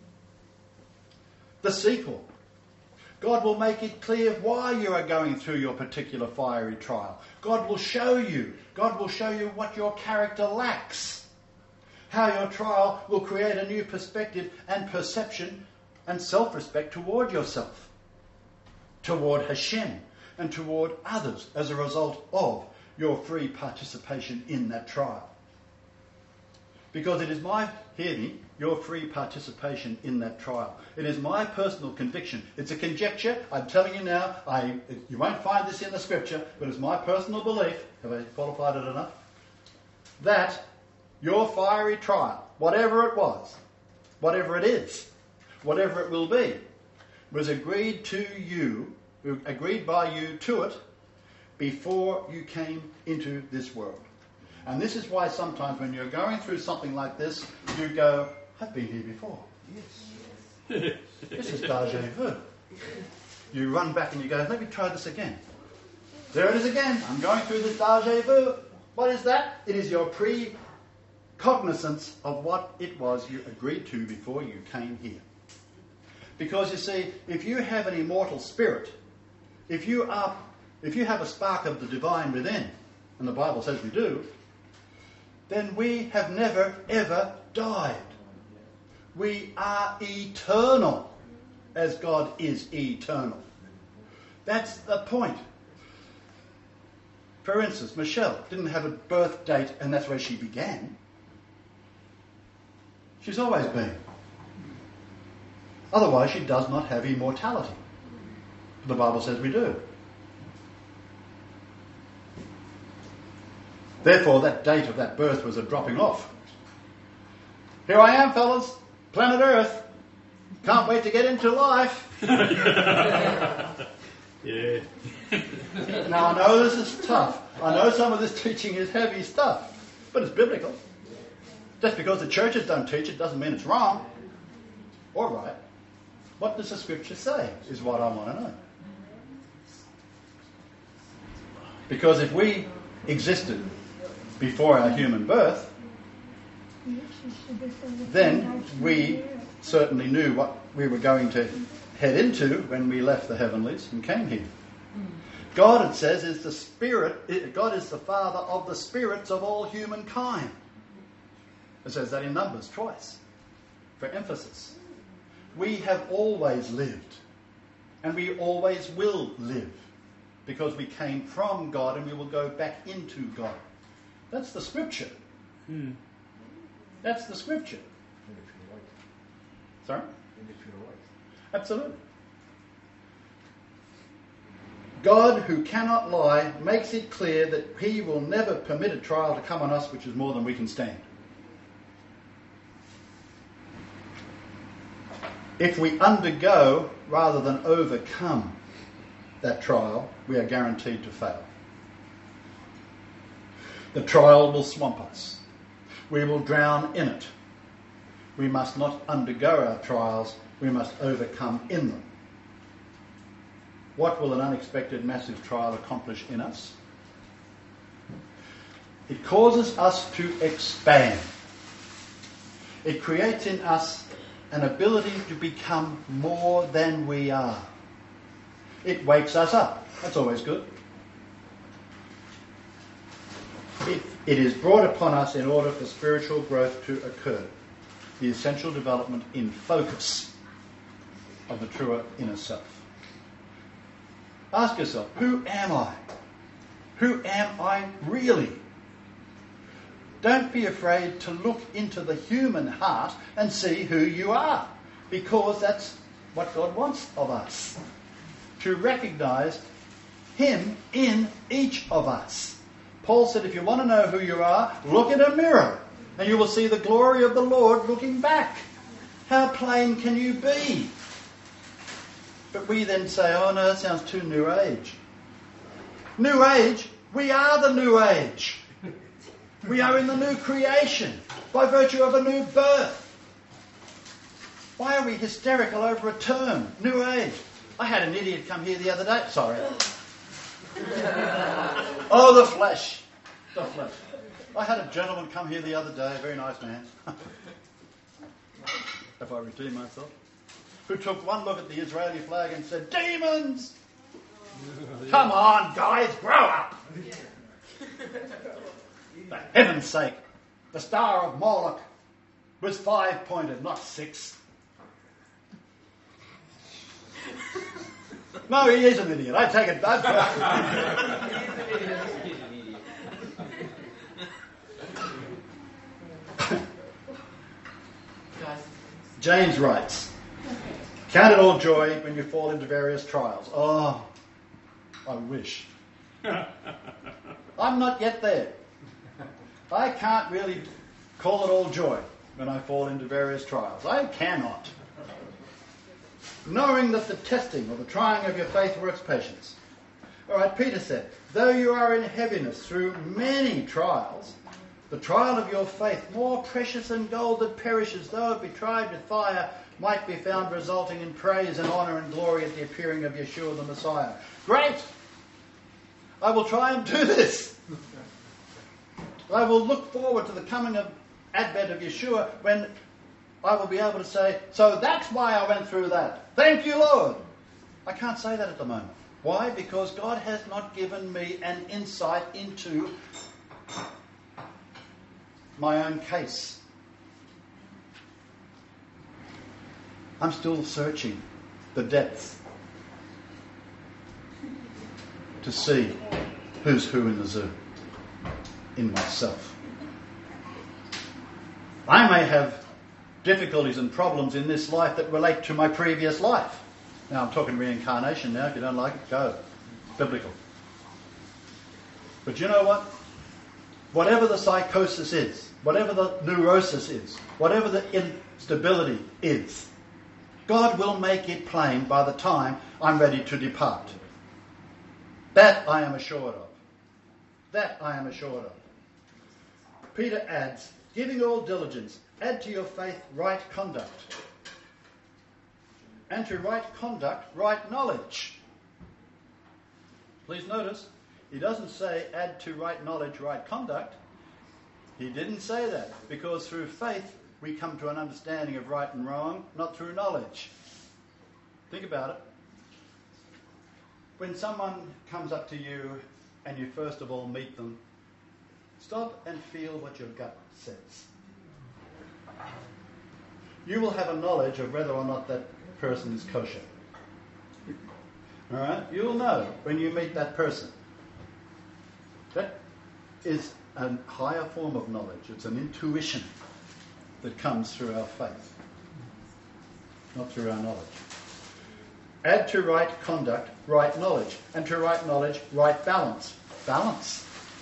The sequel. God will make it clear why you are going through your particular fiery trial. God will show you. God will show you what your character lacks. How your trial will create a new perspective and perception and self-respect toward yourself, toward Hashem, and toward others as a result of your free participation in that trial. Because it is my, hear me, your free participation in that trial. It is my personal conviction. It's a conjecture. I'm telling you now, I, you won't find this in the scripture, but it's my personal belief, have I qualified it enough? That your fiery trial, whatever it was, whatever it is, whatever it will be, was agreed to you who agreed by you to it before you came into this world. And this is why sometimes when you're going through something like this, you go, I've been here before. Yes. This is déjà vu. You run back and you go, let me try this again. There it is again. I'm going through this déjà vu. What is that? It is your pre-cognizance of what it was you agreed to before you came here. Because you see, if you have an immortal spirit, if you are, if you have a spark of the divine within, and the Bible says we do, then we have never ever died. We are eternal, as God is eternal. That's the point. For instance, Michelle didn't have a birth date, and that's where she began. She's always been. Otherwise, she does not have immortality. The Bible says we do. Therefore, that date of that birth was a dropping off. Here I am, fellas, planet Earth. Can't wait to get into life. Yeah. Now, I know this is tough. I know some of this teaching is heavy stuff, but it's biblical. Just because the churches don't teach it doesn't mean it's wrong or right. What does the Scripture say is what I want to know. Because if we existed before our human birth, then we certainly knew what we were going to head into when we left the heavenlies and came here. God, it says, is the Spirit, God is the Father of the spirits of all humankind. It says that in Numbers twice, for emphasis. We have always lived, and we always will live, because we came from God and we will go back into God. That's the Scripture. Hmm. That's the Scripture. Sorry? Absolutely. God, who cannot lie, makes it clear that he will never permit a trial to come on us which is more than we can stand. If we undergo rather than overcome that trial, we are guaranteed to fail. The trial will swamp us. We will drown in it. We must not undergo our trials, we must overcome in them. What will an unexpected massive trial accomplish in us? It causes us to expand. It creates in us an ability to become more than we are. It wakes us up. That's always good. It, it is brought upon us in order for spiritual growth to occur. The essential development in focus of the truer inner self. Ask yourself, who am I? Who am I really? Don't be afraid to look into the human heart and see who you are, because that's what God wants of us. To recognise Him in each of us. Paul said, if you want to know who you are, look in a mirror and you will see the glory of the Lord looking back. How plain can you be? But we then say, oh no, that sounds too New Age. New Age? We are the New Age. We are in the new creation by virtue of a new birth. Why are we hysterical over a term? New Age. I had an idiot come here the other day. Sorry. Oh, the flesh. The flesh. I had a gentleman come here the other day, a very nice man. If I redeem myself. Who took one look at the Israeli flag and said, demons! Come on, guys, grow up! For heaven's sake, the star of Moloch was five-pointed, not six. No, he is an idiot. I take it back. James writes, count it all joy when you fall into various trials. Oh, I wish. I'm not yet there. I can't really call it all joy when I fall into various trials. I cannot. knowing that the testing or the trying of your faith works patience. All right, Peter said, though you are in heaviness through many trials, the trial of your faith, more precious than gold that perishes, though it be tried with fire, might be found resulting in praise and honour and glory at the appearing of Yeshua the Messiah. Great! I will try and do this. I will look forward to the coming of advent of Yeshua when I will be able to say, so that's why I went through that. Thank you, Lord. I can't say that at the moment. Why? Because God has not given me an insight into my own case. I'm still searching the depths to see who's who in the zoo in myself. I may have difficulties and problems in this life that relate to my previous life. Now I'm talking reincarnation now. If you don't like it, go. Biblical. But you know what? Whatever the psychosis is, whatever the neurosis is, whatever the instability is, God will make it plain by the time I'm ready to depart. That I am assured of. That I am assured of. Peter adds, giving all diligence, add to your faith right conduct. And to right conduct, right knowledge. Please notice, he doesn't say add to right knowledge, right conduct. He didn't say that, because through faith we come to an understanding of right and wrong, not through knowledge. Think about it. When someone comes up to you and you first of all meet them, stop and feel what your gut says. You will have a knowledge of whether or not that person is kosher. All right? You will know when you meet that person. That is a higher form of knowledge. It's an intuition that comes through our faith, not through our knowledge. Add to right conduct, right knowledge. And to right knowledge, right balance. Balance.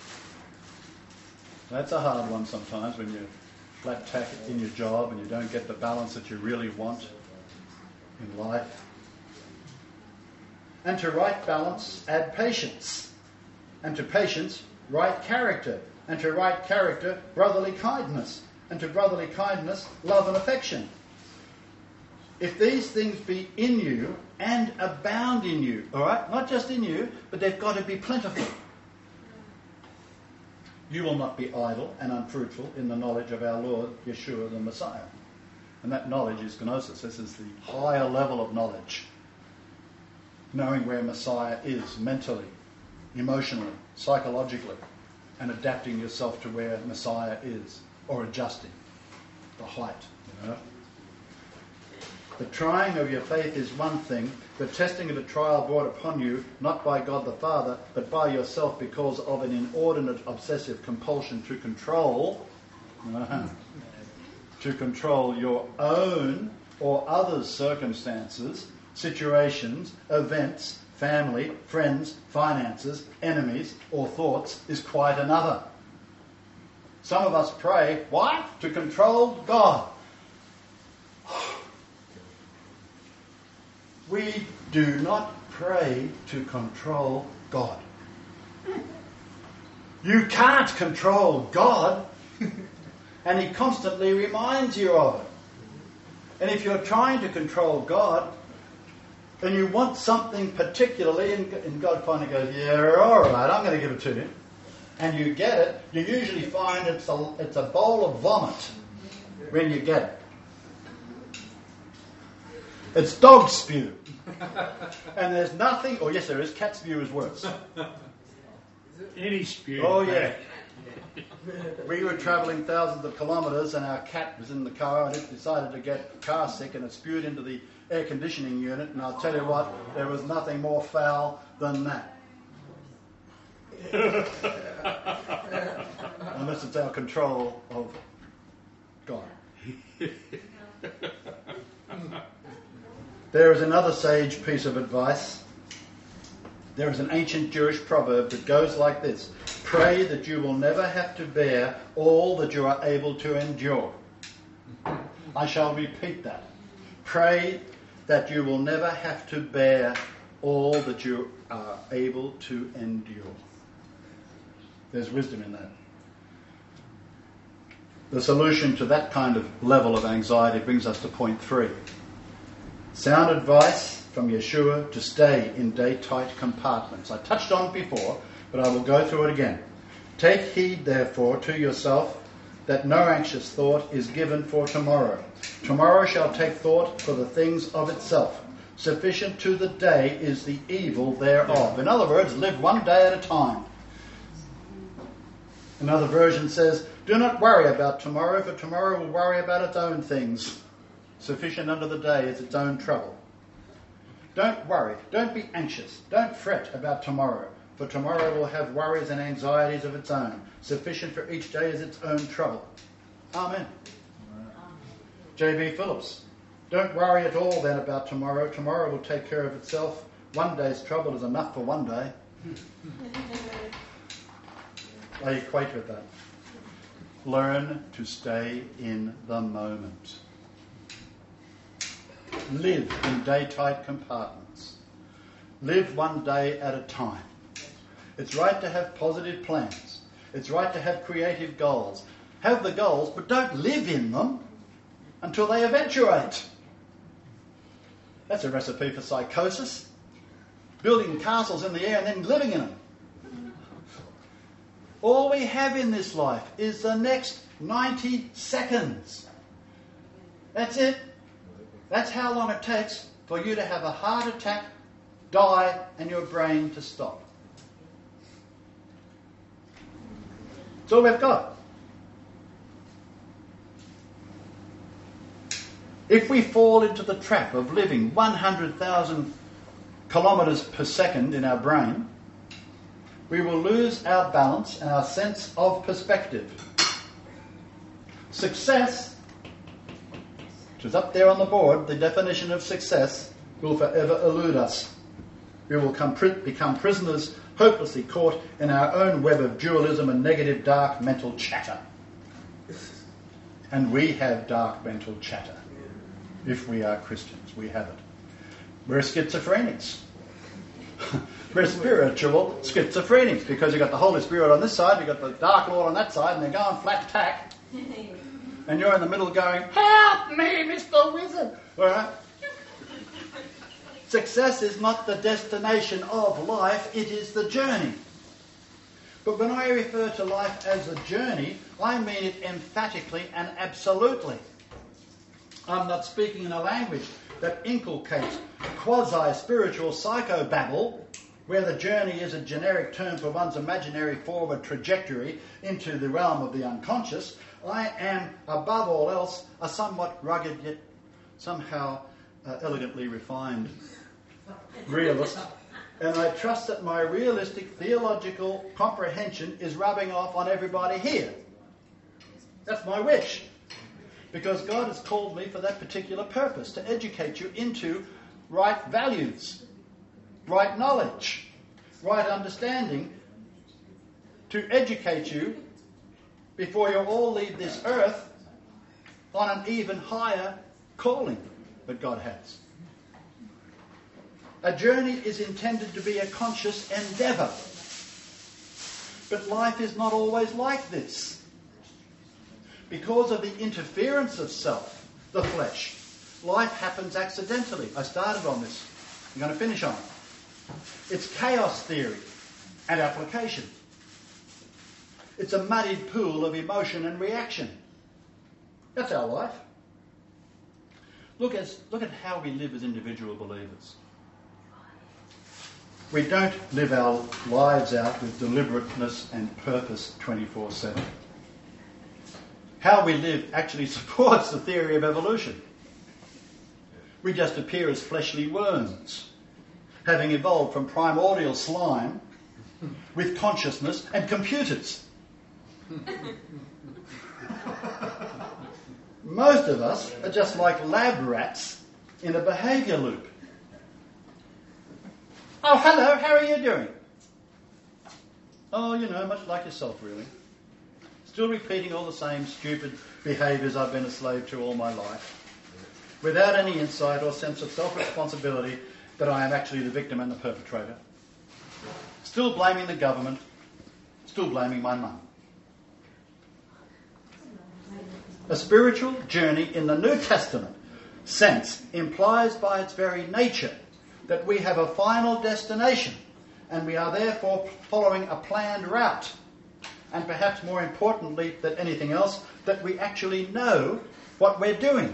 That's a hard one sometimes when you're flat tack in your job and you don't get the balance that you really want in life. And to right balance, add patience. And to patience, right character. And to right character, brotherly kindness. And to brotherly kindness, love and affection. If these things be in you and abound in you, all right? Not just in you, but they've got to be plentiful. You will not be idle and unfruitful in the knowledge of our Lord, Yeshua the Messiah. And that knowledge is gnosis. This is the higher level of knowledge. Knowing where Messiah is mentally, emotionally, psychologically, and adapting yourself to where Messiah is, or adjusting the height, you know. The trying of your faith is one thing, the testing of a trial brought upon you, not by God the Father, but by yourself because of an inordinate obsessive compulsion to control, uh-huh, to control your own or others' circumstances, situations, events, family, friends, finances, enemies, or thoughts is quite another. Some of us pray, why? To control God. We do not pray to control God. You can't control God, and He constantly reminds you of it. And if you're trying to control God, and you want something particularly, and, and God finally goes, yeah, all right, I'm going to give it to you, and you get it, you usually find it's a, it's a bowl of vomit when you get it. It's dog spew. And there's nothing, or yes there is, cat spew is worse. Any spew. Oh yeah. We were travelling thousands of kilometres and our cat was in the car and it decided to get car sick and it spewed into the air conditioning unit, and I'll tell you what, there was nothing more foul than that. Unless it's our control of God. There is another sage piece of advice. There is an ancient Jewish proverb that goes like this: pray that you will never have to bear all that you are able to endure. I shall repeat that. Pray that you will never have to bear all that you are able to endure. There's wisdom in that. The solution to that kind of level of anxiety brings us to point three. Sound advice from Yeshua to stay in day-tight compartments. I touched on it before, but I will go through it again. Take heed, therefore, to yourself that no anxious thought is given for tomorrow. Tomorrow shall take thought for the things of itself. Sufficient to the day is the evil thereof. In other words, live one day at a time. Another version says, do not worry about tomorrow, for tomorrow will worry about its own things. Sufficient unto the day is its own trouble. Don't worry, don't be anxious, don't fret about tomorrow, for tomorrow will have worries and anxieties of its own. Sufficient for each day is its own trouble. Amen. J B Phillips, don't worry at all then about tomorrow. Tomorrow will take care of itself. One day's trouble is enough for one day. I equate with that. Learn to stay in the moment. Live in day-tight compartments. Live one day at a time. It's right to have positive plans. It's right to have creative goals. Have the goals, but don't live in them until they eventuate. That's a recipe for psychosis. Building castles in the air and then living in them. All we have in this life is the next ninety seconds. That's it. That's how long it takes for you to have a heart attack, die, and your brain to stop. That's all we've got. If we fall into the trap of living one hundred thousand kilometres per second in our brain, we will lose our balance and our sense of perspective. Success, which is up there on the board, the definition of success, will forever elude us. We will come, become prisoners, hopelessly caught in our own web of dualism and negative dark mental chatter. And we have dark mental chatter. If we are Christians, we have it. We're schizophrenics. We're spiritual schizophrenics because you've got the Holy Spirit on this side, you've got the Dark Lord on that side, and they're going flat tack. And you're in the middle going, help me, Mister Wizard. All right? Success is not the destination of life, it is the journey. But when I refer to life as a journey, I mean it emphatically and absolutely. I'm not speaking in a language that inculcates quasi-spiritual psychobabble, where the journey is a generic term for one's imaginary forward trajectory into the realm of the unconscious. I am, above all else, a somewhat rugged yet somehow uh, elegantly refined realist, and I trust that my realistic theological comprehension is rubbing off on everybody here. That's my wish. Because God has called me for that particular purpose, to educate you into right values, right knowledge, right understanding, to educate you before you all leave this earth on an even higher calling that God has. A journey is intended to be a conscious endeavour. But life is not always like this. Because of the interference of self, the flesh, life happens accidentally. I started on this. I'm going to finish on it. It's chaos theory and application. It's a muddied pool of emotion and reaction. That's our life. Look, as, look at how we live as individual believers. We don't live our lives out with deliberateness and purpose twenty-four seven. How we live actually supports the theory of evolution. We just appear as fleshly worms, having evolved from primordial slime with consciousness and computers. Most of us are just like lab rats in a behaviour loop. Oh, hello, how are you doing? Oh, you know, much like yourself, really. Still repeating all the same stupid behaviours I've been a slave to all my life. without any insight or sense of self-responsibility that I am actually the victim and the perpetrator. Still blaming the government, still blaming my mum. A spiritual journey in the New Testament sense implies by its very nature that we have a final destination and we are therefore following a planned route. And perhaps more importantly than anything else, that we actually know what we're doing.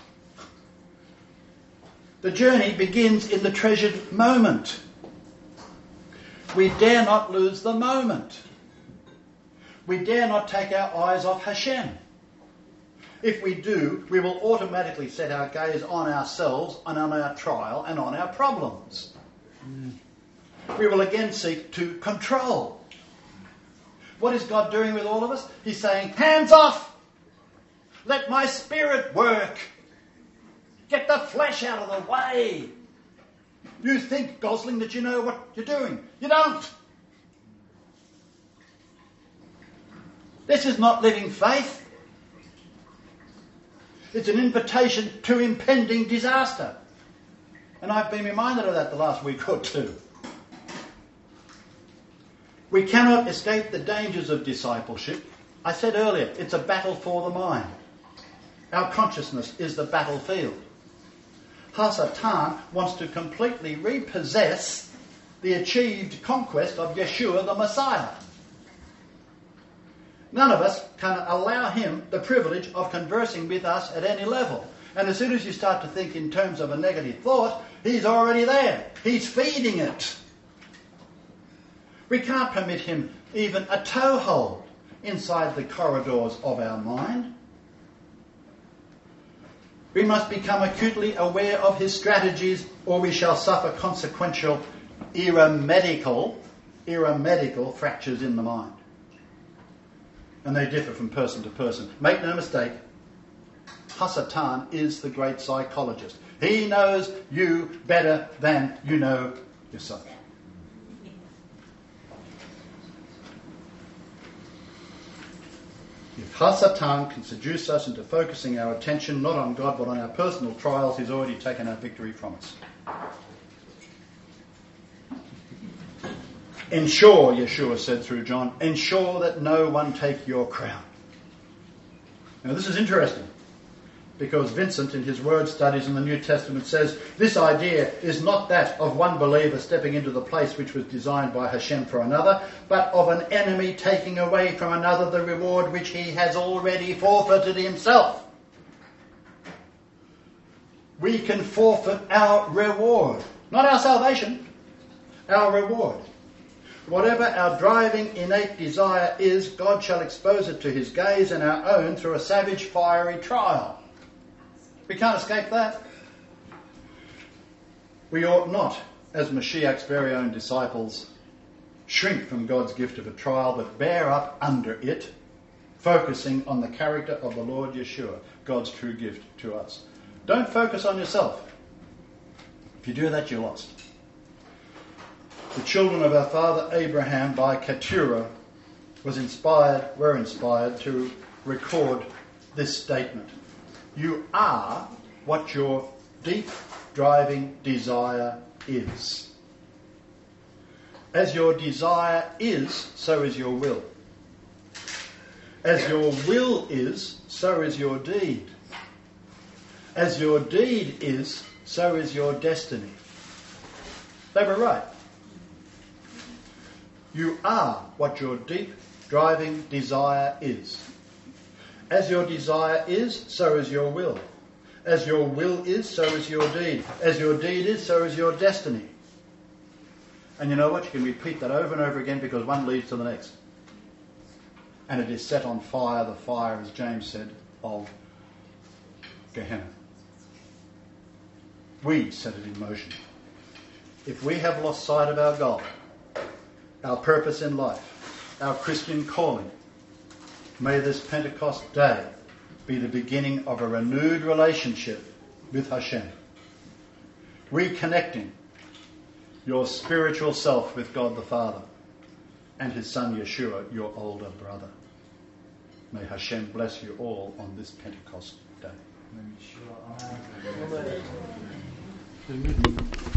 The journey begins in the treasured moment. We dare not lose the moment. We dare not take our eyes off Hashem. If we do, we will automatically set our gaze on ourselves and on our trial and on our problems. Mm. We will again seek to control. What is God doing with all of us? He's saying, hands off! Let my spirit work! Get the flesh out of the way! You think, Gosling, that you know what you're doing. You don't! This is not living faith. It's an invitation to impending disaster. And I've been reminded of that the last week or two. We cannot escape the dangers of discipleship. I said earlier, it's a battle for the mind. Our consciousness is the battlefield. Hasatan wants to completely repossess the achieved conquest of Yeshua the Messiah. None of us can allow him the privilege of conversing with us at any level. And as soon as you start to think in terms of a negative thought, he's already there. He's feeding it. We can't permit him even a toehold inside the corridors of our mind. We must become acutely aware of his strategies or we shall suffer consequential irremediable, irremediable fractures in the mind. And they differ from person to person. Make no mistake, Hasatan is the great psychologist. He knows you better than you know yourself. If Hasatan can seduce us into focusing our attention not on God but on our personal trials, he's already taken our victory from us. Ensure, Yeshua said through John, ensure that no one take your crown. Now this is interesting because Vincent in his word studies in the New Testament says this idea is not that of one believer stepping into the place which was designed by Hashem for another, but of an enemy taking away from another the reward which he has already forfeited himself. We can forfeit our reward, not our salvation, our reward. Whatever our driving innate desire is, God shall expose it to his gaze and our own through a savage fiery trial. We can't escape that. We ought not, as Mashiach's very own disciples, shrink from God's gift of a trial, but bear up under it, focusing on the character of the Lord Yeshua, God's true gift to us. Don't focus on yourself. If you do that, you're lost. The children of our father Abraham by Keturah was inspired, were inspired to record this statement. You are what your deep driving desire is. As your desire is, so is your will. As your will is, so is your deed. As your deed is, so is your destiny. They were right. You are what your deep driving desire is. As your desire is, so is your will. As your will is, so is your deed. As your deed is, so is your destiny. And you know what? You can repeat that over and over again because one leads to the next. And it is set on fire, the fire, as James said, of Gehenna. We set it in motion. If we have lost sight of our goal, our purpose in life, our Christian calling, may this Pentecost day be the beginning of a renewed relationship with Hashem. Reconnecting your spiritual self with God the Father and his son Yeshua, your older brother. May Hashem bless you all on this Pentecost day. Sure. Amen. Amen.